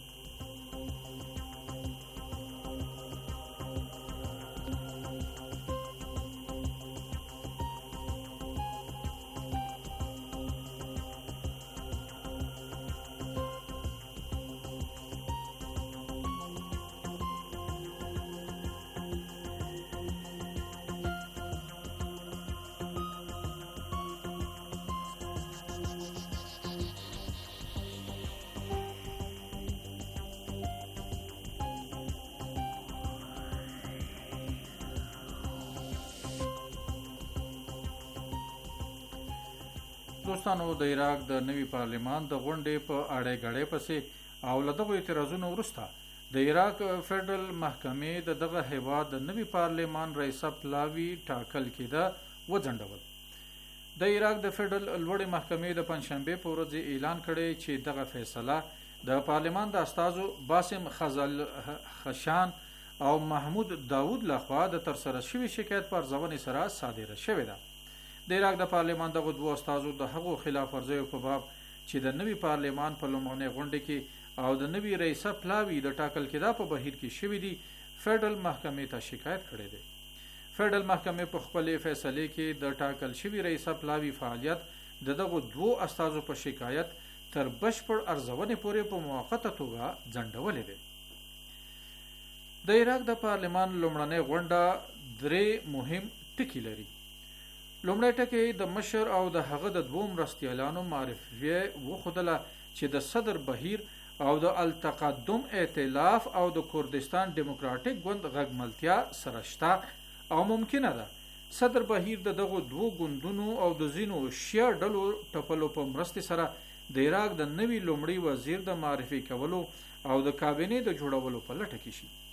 دوستانو د عراق د نوي پارلمان د غونډې په اړه غړې پسې او له دغه اعتراضونو وروسته د عراق فدرال محکمې د دغه هیواد د نوي پارلمان رئیس پلاوی ټاکل کېده وځنډول. د عراق د فدرال لوړې محکمې د پنځشنبه په ورځ اعلان کړی چې دغه فیصله د پارلمان د استازو باسم خزل-خشان او محمود داوود لخوا د ترسره شوی شکایت پر ځوانۍ سره صادره شوې ده. د عراق د پارلمان دغه دوه استازو د هغو خلاف ورزیو په باب چې د نوي پارلمان په لومړنۍ غونډه کې او د نوي رئیس پلاوی د ټاکل کېدا په بهیر کې شوی دی فدرال محکمې ته شکایت کړی دی. فدرال محکمې په خپل فیصله کې د ټاکل شوی رئیس پلاوی فعالیت د دغه دوه استازو په شکایت تر بشپړ ارزونې پورې په موقته توګه ځنډولې دی. د عراق د پارلمان لومړنۍ غونډه درې مهم ټکي لري. لومړی ټکی د مشر او د هغه د دوه مرستیالانو معرفي وښودله چې د صدر بهیر او د التقدم ائتلاف او د کردستان ډیموکراتیک ګوند غږملتیا سره شته او ممکنه ده صدر بهیر د دغه دوه ګوندونو او د ځینو شیا ډلو ټپلو په مرستې سره د عراق د نوي لومړي وزیر د معرفي کولو او د کابینې د جوړولو په لټه کې شي.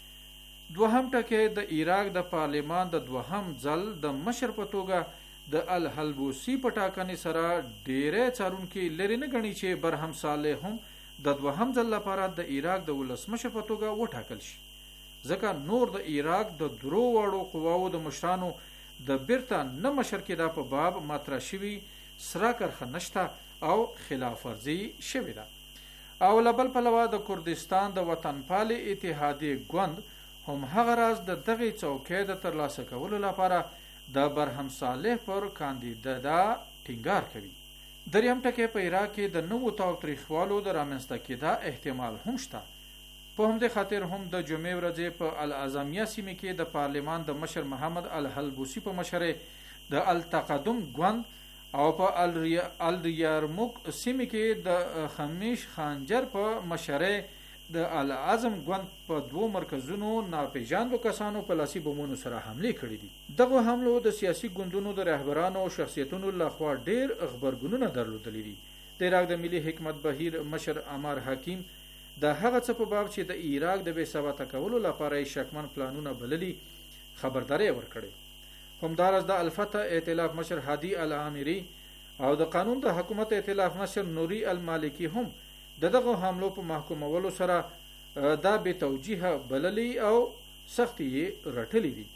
دوهم ټکی د عراق د پارلمان د دوهم ځل د مشر په توګه د الحلبوسی په ټاکنې سره ډیری څارونکي لرې نه ګڼي چې برهم صالح هم د دوهم ځل لپاره د عراق د ولسمشر په توګه وټاکل شي ځکه نور د عراق د درو واړو قواو د مشرانو د بیرته نه مشر کېدا په باب مطرح شوي سره کرښه نشته او خلاف ورزي شوې ده او له بل پلوه د کردستان د وطنپالې اتحادیې ګوند هم هغه راز د دغه څوکۍ د ترلاسه کولو لپاره د برهم صالح پر کاندیدا ټینګار کوي. دریم ټکی په عراق کې د نوو تاوتریخوالو د رامنځته کېدا احتمال هم شته. په همدې خاطر هم د جمعې ورځې په العظمیه سیمه کې د پارلمان د مشر محمد الحلبوسی په مشرۍ د التقدم ګوند او په الریارموک سیمه کې د خمیش خانجر په مشرۍ د العظم ګوند په دوه مرکزونو ناپېژاندو کسانو په لاسي بمونو سره حمله کړې دي. دغه حملو د سیاسي ګوندونو د رهبرانو او شخصیتونو لخوا ډېر خبرګونونه درلودلي دي. د عراق د ملي حکمت بهیر مشر عمار حکیم د هغه څه په باب چې د عراق د بې ثباته کولو لپاره یې شکمن پلانونه بللي خبرداری ورکړې. همداراز د الفتح ائتلاف مشر هادي العامري او د قانون د حکومت ائتلاف مشر نوري المالکی هم دغه حملو په محکومولو سره دا به توجیه بللی او سختي رټلی دي.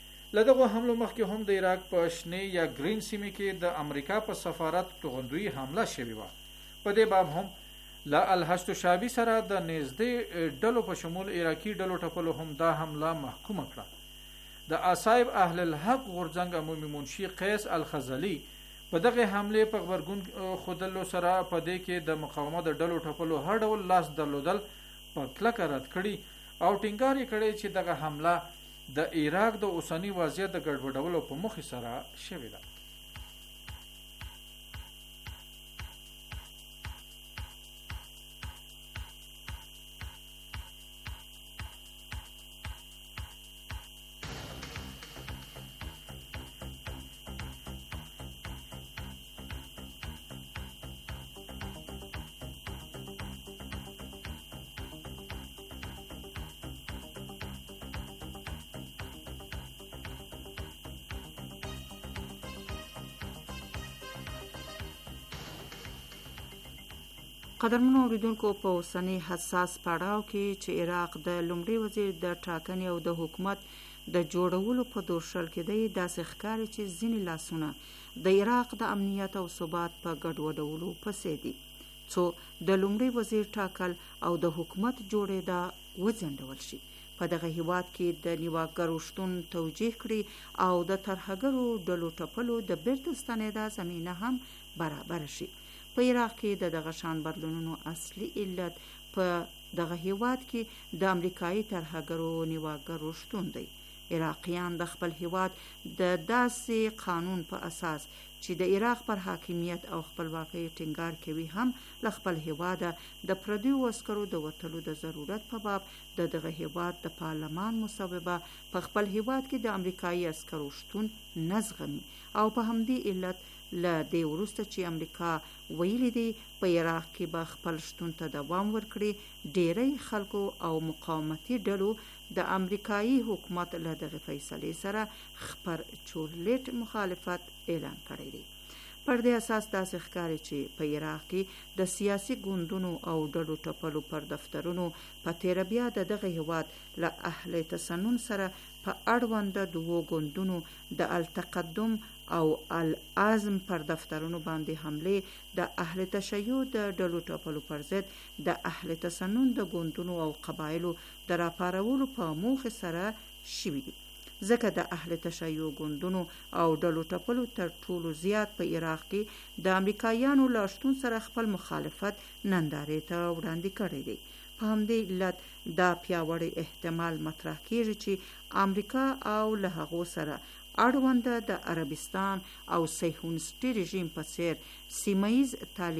لدغه حملو مخکې هم د عراق په شنه یا گرین سیمه کې د امریکا په سفارت توغندوی حمله شوی و. په دې باب هم لا الحشد شعبي سره د نږدې ډلو په شمول عراقي ډلو ټپلو هم دا حمله محکومه کړه. د اصایب اهل الحق غورځنګ عمومي منشي قیس الخزلی په دغه حمله په خبرګون خودلو سره په دې کې د مقاومت د ډلو ټپلو هر ډول لاس درلودل په کلکه رد کړي او ټینګار یې کړی چې دغه حمله د عراق د اوسنی وضعیت د ګډوډولو په موخې سره شوې ده. قدرمنو اوریدونکو په اوسنی حساس پړاو کې چې عراق د لومړي وزیر د ټاکنې او د حکومت د جوړولو په دورشل کې دی، داسې ښکاري چې ځینې لاسونه د عراق د امنیت او ثبات په ګډوډولو پسې دي، څو د لومړي وزیر ټاکل او د حکومت جوړېدا وځنډول شي. په دغه هیواد کې د نیواګرو شتون توجیه کړي او د ترهګرو ډلو ټپلو د بیرته ستنېدا زمینه هم برابر شي. په عراق کې دغه شان بدلونونو اصلي علت په دغه هیواد کې د امریکایي ترهګرو نیواګرو شتون دی. عراقیان د خپل هیواد د داسې قانون په اساس چې د عراق پر حاکمیت او خپلواکۍ ټینګار کوي هم له خپل هیواده د پردیو عسکرو د وتلو د ضرورت په باب د دغه هیواد د پارلمان مصوبه په خپل هیواد کې د امریکایي عسکرو شتون نه زغمي او په همدې علت له دې وروسته چې امریکا ویلي دی په عراق کې به خپل شتون ته دوام ورکړي، ډیری خلکو او مقاومتي ډلو د امریکایي حکومت له دغه فیصلې سره خپر چورلیټ مخالفت اعلان کړی دی. پر دې اساس داسې ښکاري چې په عراق کې د سیاسي ګوندونو او ډلو ټپلو پر دفترونو په تیره بیا د دغه هیواد له اهل تسنن سره په اړونده دوو ګوندونو د التقدم او العزم پر دفترونو باندې حمله د اهل تشیع د ډلو ټپلو پر ضد د اهل تسنن د ګوندونو او قبایلو د راپارولو په موخه سره شوي دي، ځکه د اهل تشیع ګوندونو او ډلو ټپلو تر ټولو زیات په عراق کې د امریکایانو له شتون سره خپل مخالفت نندارې ته وړاندې کړی دی. په همدې علت دا پیاوړی احتمال مطرح کیږي چې امریکا او له هغو سره اړونده د عربستان او صهیونیستي رژیم په څیر سیمهیز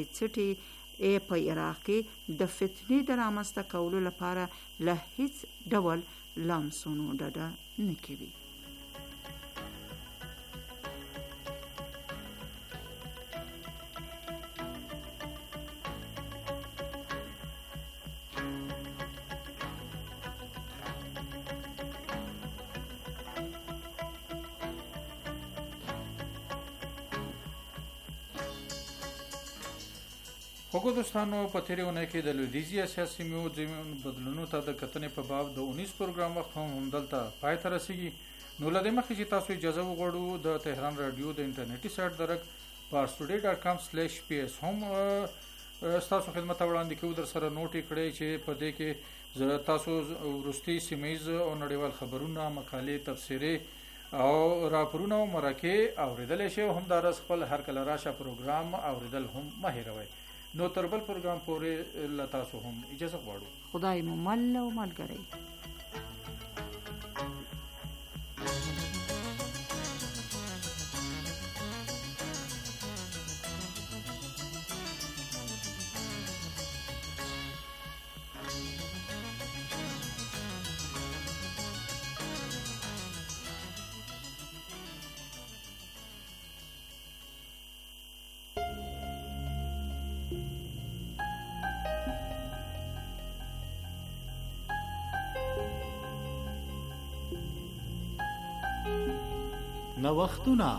تالیدڅټې په عراق کې د فتنې د رامنځته کولو لپاره له هیڅ ډول لمسونو ډډه نه کوي. خوږو دوستانو، په تیرې اونۍ کې د لویدیځي اسیا سیمو ځینو بدلونونو ته د کتنې په باب د 19 پروګرام وخت هم همدلته پای ته رسیږي. نو له دې مخکې چې تاسو اجازه وغواړو د تهران رادیو د انټرنیټي سایټ درک parstoday.com/ps هم ستاسو خدمت وړاندې کوو. در سره نوټ کړئ چې په دې کې زه تاسو وروستي سیمهیز او نړیوال خبرونه، مقالې، تفسیرې او راپورونه او مرکې اوریدلی شئ. همداراز خپل هر کله راشه پروګرام اوریدل هم مه هېروئ. نو تر بل پروګرام پورې له تاسو هم اجازه غواړو. خدای مو مل او ملګری. نوښتونه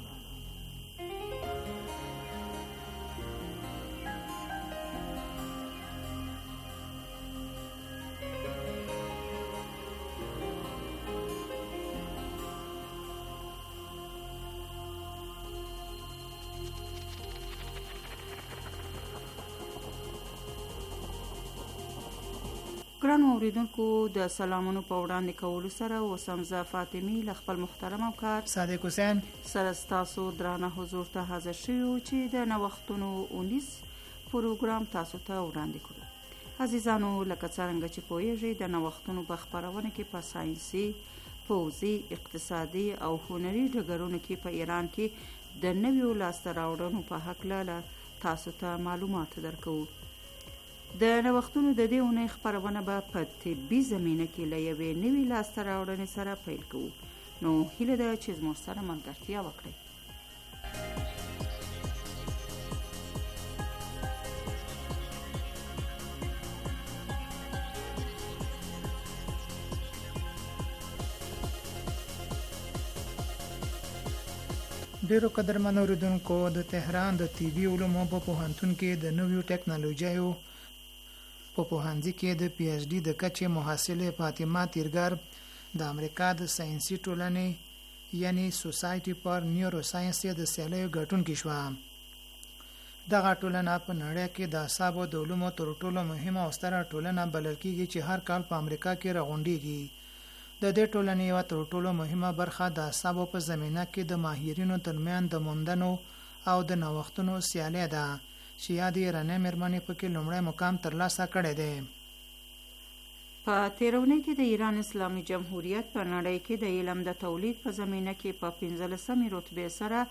ګرانو اوریدونکو، د سلامونو په وړاندې کولو سره اوس هم زه فاطمي له خپل محترم همکار صادق حسین سره ستاسو درانه حضور ته حاضر شوو چې د نوښتونو 19 پروګرام تاسو ته وړاندې کړو. عزیزانو، لکه څرنګه چې پوهیږئ د نوښتونو په خپرونه کې په ساینسي، پوځي، اقتصادي او هنري ډګرونو کې په ایران کې د نویو لاسته راوړنو په هکله تاسو ته معلومات درکوو. د نوښتونو د دې اونۍ خپرونه به په طبي زمینه کې له یوې نوې لاسته راوړنې سره پیل کوو. نو هیله ده چې زموږ سره ملګرتیا وکړئ. د ډیرو قدرمنو اوریدونکو د تهران د طبي علومو په پوهنتون کې د نویو ټکنالوژیو په پوهنځي کې د پی ایچ ډي د کچې محصله فاطمه تیرګر د امریکا د ساینسي ټولنې یعنی سوسایټي فار نیورو ساینس د سیالیو ګټونکې شوه. دغه ټولنه په نړۍ کې د اعصابو د علومو تر ټولو مهمه او ستره ټولنه بلل کېږي چې هر کال په امریکا کې راغونډېږي. د دې ټولنې یوه تر ټولو مهمه برخه د اعصابو په زمینه کې د ماهرینو ترمنځ د موندنو او د نوښتونو سیالي ده چې یادې رنې مېرمنې پکې لومړی مقام ترلاسه کړی دی. په تیرونی کې د ایران اسلامي جمهوریت په نړۍ کې د علم د تولید په زمینه کې په 15مې رتبې سره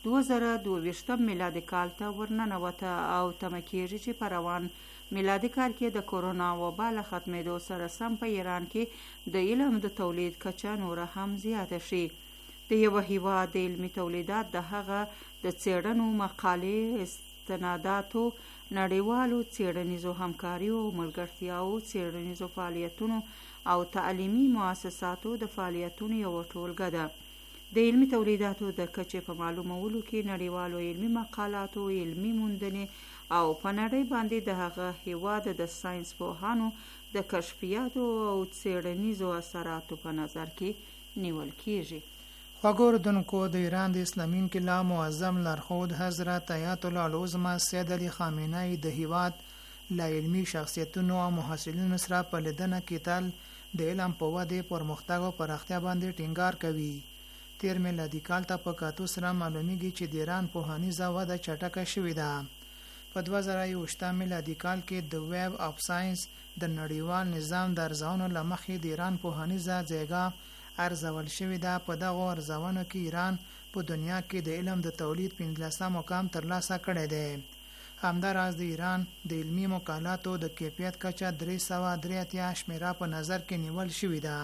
2022 میلادي کال ته ورننوته او تمه کېږي چې په روان میلادي کال کې د کورونا وبا له ختمېدو سره سم په ایران کې د علم د تولید کچه نوره هم زیاته شي. د یو هیواد د علمي تولیدات د هغه د څېړنو مقالې استناداتو نړیوالو څېړنیزو همکاریو ملګرتیاو څېړنیزو فعالیتونو او تعلیمي مؤسساتو د فعالیتونو یو ټولګه ده. د علمي تولیداتو د کچې په معلومولو کې نړیوالو علمي مقالاتو علمي موندنې او په نړۍ باندې د هغه هیواد د ساینس پوهانو د کشفیاتو او څېړنیزو اثراتو په نظر کې نیول کیږي. خوږو اردوونکو، د ایران د اسلامي انقلاب معظم لارښود حضرت آیت الله العظمى سید علي خامنه‌ای د هیواد له علمي شخصیتونو او محصلینو سره په لیدنه کې تل د علم په ودې پرمختګ او پراختیا باندې ټینګار کوي. تیر میلادي کال ته په کاتو سره معلومیږي چې د ایران پوهنیزه وده چټکه شوې ده. په 2021 میلادي کال کې د ویب اف ساينس د نړیوال نظام د ارزونو لمخې د ایران پوهنیزه ځایګه ارزول شوې ده. په دغه ارزونو کې ایران په دنیا کې د علم د تولید 15 مقام ترلاسه کړی دی. همداراز د ایران د علمي مقالاتو د کیفیت کچه 383 شمیره په نظر کې نیول شوې ده.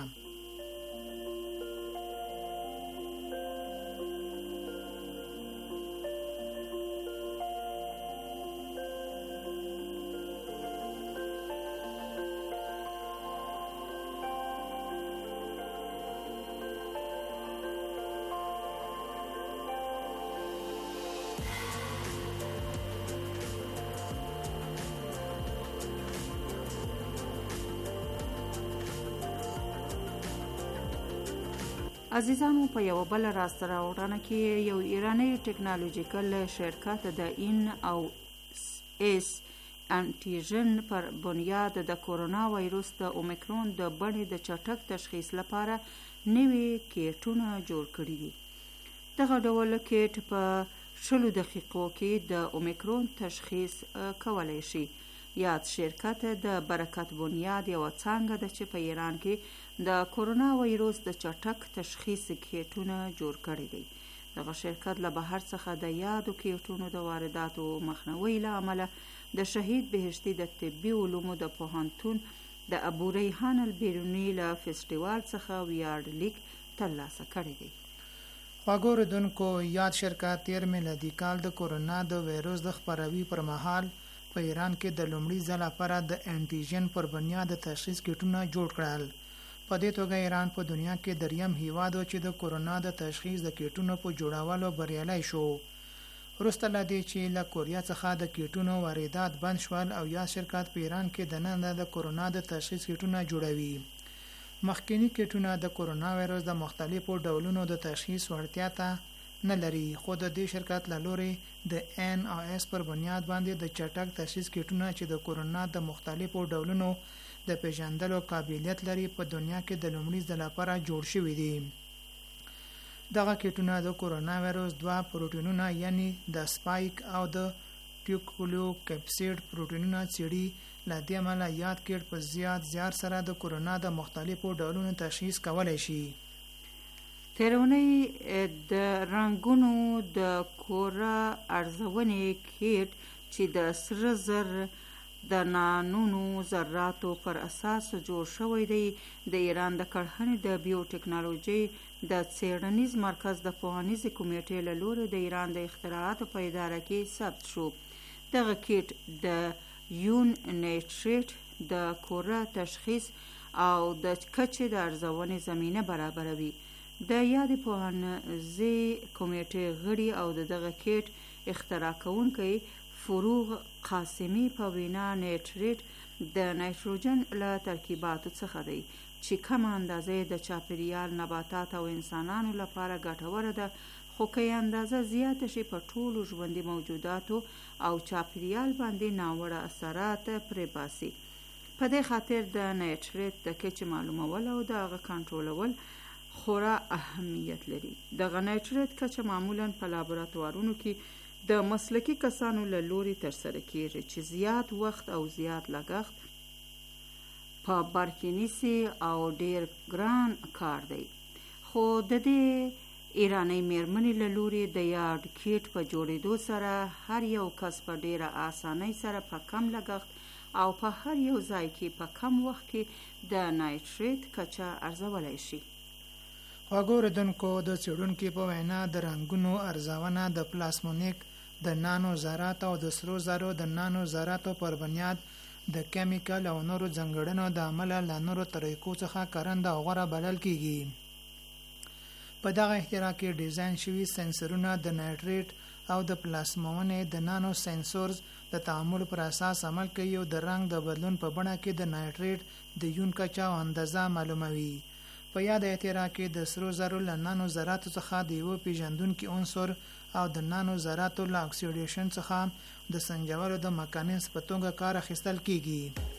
عزیزانو، په یو بل راسته راوړنه کې یو ایرانی ټکنالوژیکل شرکت د این او اس انټیجن پر بنیاد د کورونا وایروس د اومیکرون د بڼې د چټک تشخیص لپاره نوي کیټونه جوړ کړي دي. دغه ډول کیټ په 10 دقیقو کې د اومیکرون تشخیص کولی شي. یاد شرکت د برکت بنیاد یو څانګه ده چې په ایران کې د کورونا وایروس د چټک تشخیص کیټونه جوړ کړي دي. دغه شرکت له بهر څخه د یادو کیټونو د وارداتو مخنیوي له امله د شهید بهشتي د طبي علومو د پوهنتون د ابو ریحان البیرونی له فستیوال څخه ویاړ لیک ترلاسه کړی دی. خوږو اردوونکو، یاد شرکت تیر میلادي کال د کورونا د وایروس د خپروي پر مهال په ایران کې د لومړي ځل لپاره د انټیجن پر بنیاد د تشخیص کیټونه جوړ کړل. په دې توګه ایران په دنیا کې دریم هیواد و چې د کورونا د تشخیص د کیټونو په جوړولو بریالی شو. وروسته له دې چې له کوریا څخه د کیټونو واردات بند شول او یا شرکت په ایران کې دننه د کورونا د تشخیص کیټونه جوړوي. مخکینی کیټونه د کورونا وایروس د مختلفو ډولونو د تشخیص وړتیا ته نه لري، خو د دې شرکت له لورې د ان او اس پر بنیاد باندې د چټک تشخیص کیټونه چې د کورونا د مختلفو ډولونو د پیژندلو قابلیت لري په دنیا کې د لومړي ځل لپاره جوړ شوي دي. دغه کیټونه د کورونا وایروس 2 پروټینونه یعنی د سپایک او د ټیوکولو کپسیډ پروټینونه څېړي. له دې امله یاد کیټ په زیات سره د کورونا د مختلفو ډولونو تشخیص کولی شي. تیرونی د رنګونو د کورا ارزونې کیټ چې د سره زر د نانونو ذراتو پر اساس جوړ شوی دی د ایران د کرهنې د بیوټیکنالوژي د څېړنیز مرکز د پوهنیزې کمیټې له لورې د ایران د اختراعاتو په اداره کې ثبت شو. دغه کیټ د یون نیټریټ د کورا تشخیص او د کچې د ارزونې زمینه برابروي. د یادې پوهنځي کمیټې غړي او دغه کیټ اختراع کوونکی فروغ قاسمي په وینا نیټریټ د نایتروجن له ترکیباتو څخه دی چې کم اندازه د چاپیریال، نباتات او انسانانو لپاره ګټوره ده، خو که اندازه زیاته شي په ټولو ژوندي موجوداتو او چاپیریال باندې ناوړه اثرات پرې باسي. په دې خاطر د نیټریټ د کچې معلومول او د هغه کنټرولول خورا اهمیت لري. دغه نیټریټ کچه معمولا په لابراتوارونو کې د مسلکي کسانو له لوري ترسره کیږي چې زیات وخت او زیات لګښت په بر کې نیسي او ډیر ګران کار دی. خو د دې ایرانی میرمنې له لوري د یاد کیټ په جوړېدو سره هر یو کس په ډیره آسانۍ سره په کم لګښت او په هر یو ځای کې په کم وخت کې د نایتریټ کچه ارزولی شي. خواږه اورېدونکو، د څېړونکي په وینا د رنګونو ارزونه د پلاسمونیک د نانو ذرات او د سرو زرو د نانو ذراتو پر بنیاد د کیمیکل او نورو ځانګړنو د عمله له نورو طریقو څخه کارنده او غوره بلل کیږي. په دغه اختراع کې ډیزاین شوي سنسرونه د نایتریټ او د پلاسمونې د نانو سنسورز د تعامل پر اساس عمل کوي او د رنګ د بدلون په بڼه کې د نایتریټ د یون کچه او اندازه معلوموي. په یاد اختراع کې د سرو زرو له نانو ذراتو څخه د یو پیژندونکي عنصر او د نانو ذراتو له اکسیډیشن څخه د سنجولو د میکانیزم په توګه کار اخیستل کیږي.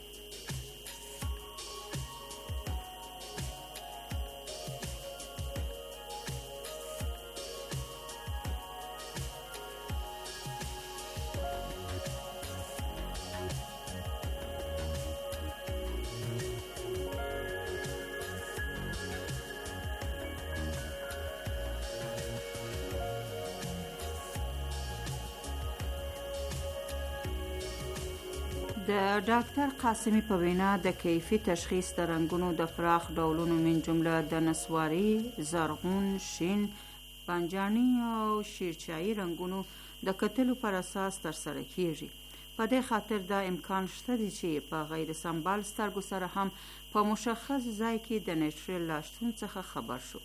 د ډاکټر قاسمي په وینا د کیفي تشخیص د رنګونو د پراخ ډولونو من جمله د نسواري، زرغون، شین، بانجاني او شیرچایي رنګونو د کتلو پر اساس ترسره کیږي. په دې خاطر دا امکان شته دی چې په غیر سمبال سترګو سره هم په مشخص ځای کې د نیټریټ له شتون څخه خبر شو.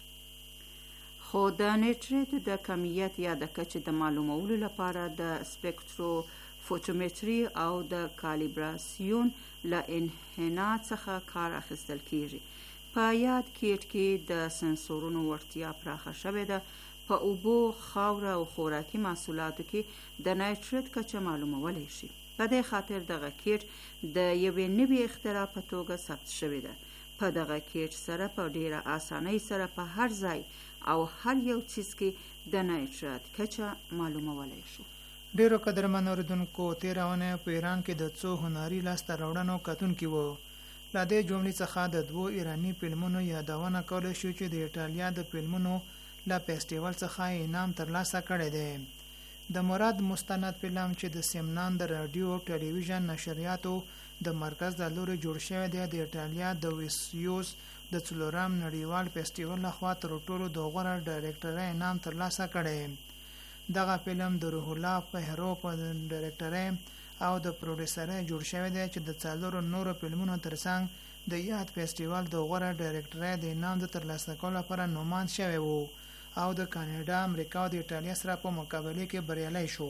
خو د نیټریټ د کمیت یا د کچې د معلومولو لپاره د سپیکټرو فوټومتري او د کالیبراسیون له انحنا څخه کار اخیستل کیږي. په یاد کیټ کې د سنسورونو وړتیا پراخه شوې ده. په اوبو، خاوره او خوراکي محصولاتو کې د نایتریټ کچه معلومولی شي. په دې خاطر دغه کیټ د یوې نوې اختراع په توګه ثبت شوې ده. په دغه کیټ سره په ډیره آسانۍ سره په هر ځای او هر یو څیز کې د نایتریټ کچه معلومولی شو. ډیرو قدرمن اوریدونکو، تېره اونۍ په ایران کې د څو هنري لاسته راوړنو کتونکي وو. له دې جملې څخه د 2 ایراني فلمونو یادونه کولی شو چې د ایټالیا د فلمونو له فیسټیوال څخه انعام ترلاسه کړی دی. د مراد مستند فلم چې د سیمنان د راډیو او ټلویزیون نشریاتو د مرکز د لوري جوړ شوی دی، د ایټالیا د ویسیوس د 4م نړیوال فیسټیوال لخوا تر ټولو د غوره ډایرکټرۍ انعام ترلاسه کړی. دغه فلم د روح الله پهرو په ډایرکټرۍ او د پروډوسرۍ جوړ شوی دی چې د 4 نورو فلمونو ترڅنګ د یاد فیسټیوال د غوره ډایرکټرۍ د انعام د ترلاسه کولو لپاره نومان شوی وو او د کاناډا، امریکا او د ایټالیا سره په مقابله کې بریالی شو.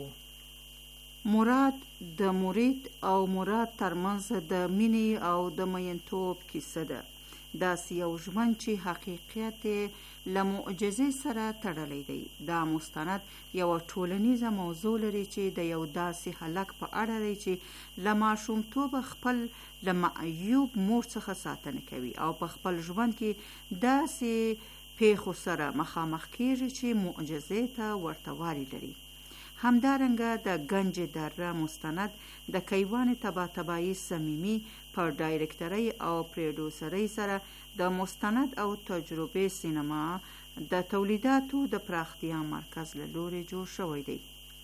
مراد د مرید او مراد ترمنځ د مینې او د مینتوب کیسه ده. داسې یو ژوند چې حقیقت له معجزې سره تړلی دی. دا مستند یوه ټولنیزه موضوع لري چې د یو داسې هلک په اړه دی چې له ماشومتوبه خپل له معیوب مور څخه ساتنه کوي او په خپل ژوند کې داسې پیښو سره مخامخ کیږي چې معجزې ته ورته والی لري. همدارنګه د گنج دره مستند د کیوان طباطبایی صمیمی په ډایرکټرۍ او پروډوسرۍ سره د مستند او تجربه سینما د تولیداتو د پراختیا مرکز له لوري جوړ شوی دی.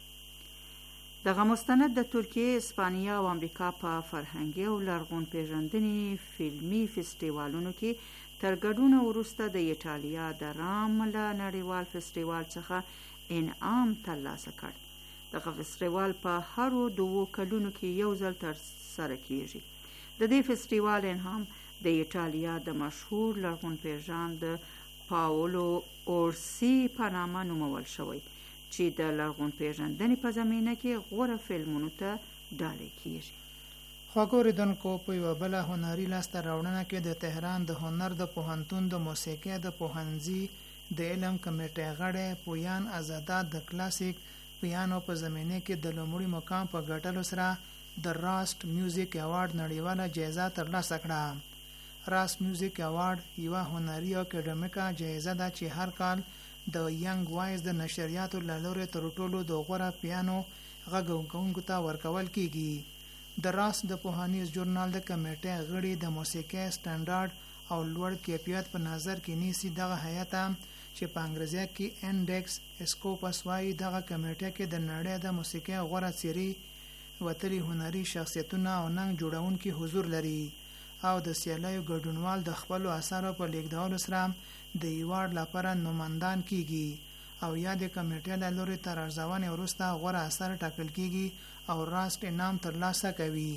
دغه مستند د ترکیه، اسپانیا او امریکا په فرهنګي او لرغون پیژندنې فلمي فیسټیوالونو کې تر ګډون وروسته د ایټالیا د رام له نړیوال فیسټیوال څخه انعام ترلاسه کړ. دغه فیسټیوال په هرو 2 کلونو کې یو ځل ترسره کیږي. د دې فیسټیوال انعام د ایټالیا د مشهور لرغون پیژند پاولو اورسی په نامه نومول شوی چې د لرغون پیژندنې په زمینه کې غوره فلمونو ته ډالۍ کیږي. خواږه اوریدونکو، په یوه بله هنري لاسته راوړنه کې د تهران د هنر د پوهنتون د موسیقۍ د پوهنځي د علم کمیټې غړی پویان آزادات د کلاسیک پیانو په زمینه کې د لومړي مقام په ګټلو سره د راست میوزیک ایوارډ نړیواله جایزه ترلاسه کړه. راست میوزیک ایوارډ یوه هنري او اکاډمیکه جایزه ده چې هر کال د ینګ وایز د نشریاتو له لوري تر ټولو د غوره پیانو غږونکو ته ورکول کیږي. د راست د پوهنیز ژورنال د کمیټې غړي د موسیقۍ سټانډارډ او لوړ کیفیت په نظر کې نیسي. دغه هیئت چې په انګریزي کې انډیکس اسکوپس وایي، دغه کمیټه کې د نړۍ د موسیقۍ غوره څیرې وتلي هنري شخصیتونه او ننګ جوړونکي حضور لري او د سیالیو ګډونوال د خپلو اثارو په لیږدولو سره د ایوارډ لپاره نوماندان کیږي او یا د کمیټې له لوري تر ارزونې وروسته غوره اثر ټاکل کیږي او راست انعام ترلاسه کوي.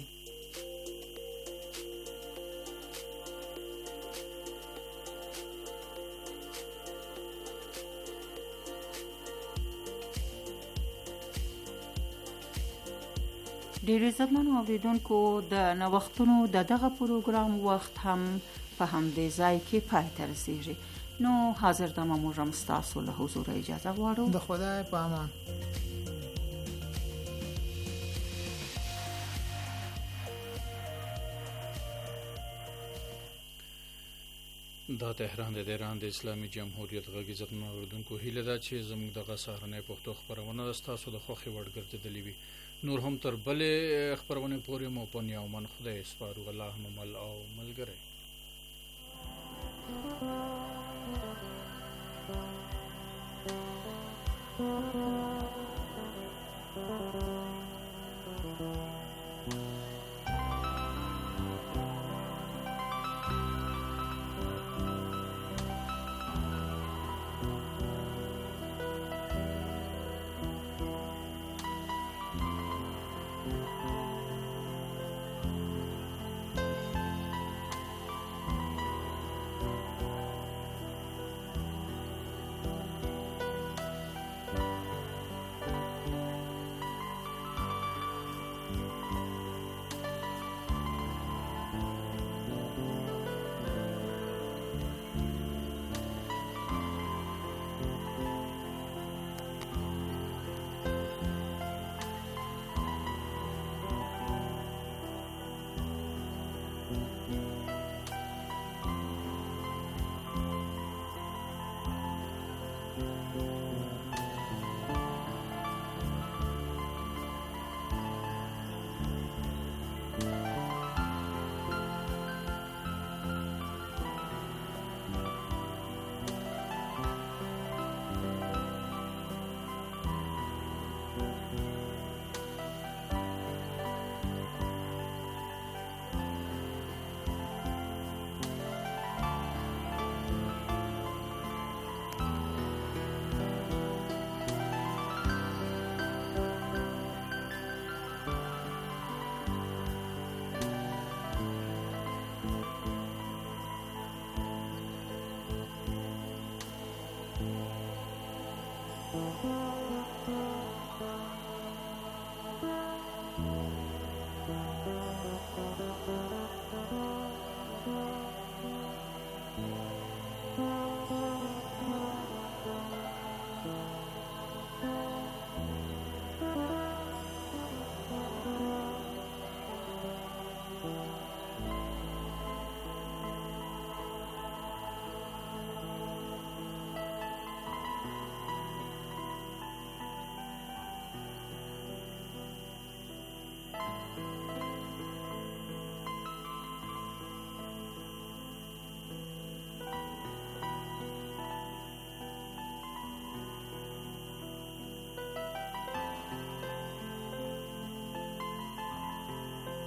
ډېر عزتمنو اوریدونکو، د نوښتونو د دغه پروګرام وخت هم په همدې ځای کې پای ته رسیږي. نو حاضر دمه موږ هم ستاسو له حضور اجازه غواړو. د خدای په امان. دا تهران د ایران د اسلامي جمهوریت غږ عزتمنو اوریدونکو، هیله ده چې زموږ دغه سهارنۍ پښتو خپرونه د ستاسو د خوښې وړ ګرځېدلې وي. نور هم تر بلې خپرونې پورې مو په نیاومن خدای سپارو. الله مو مل او ملګری.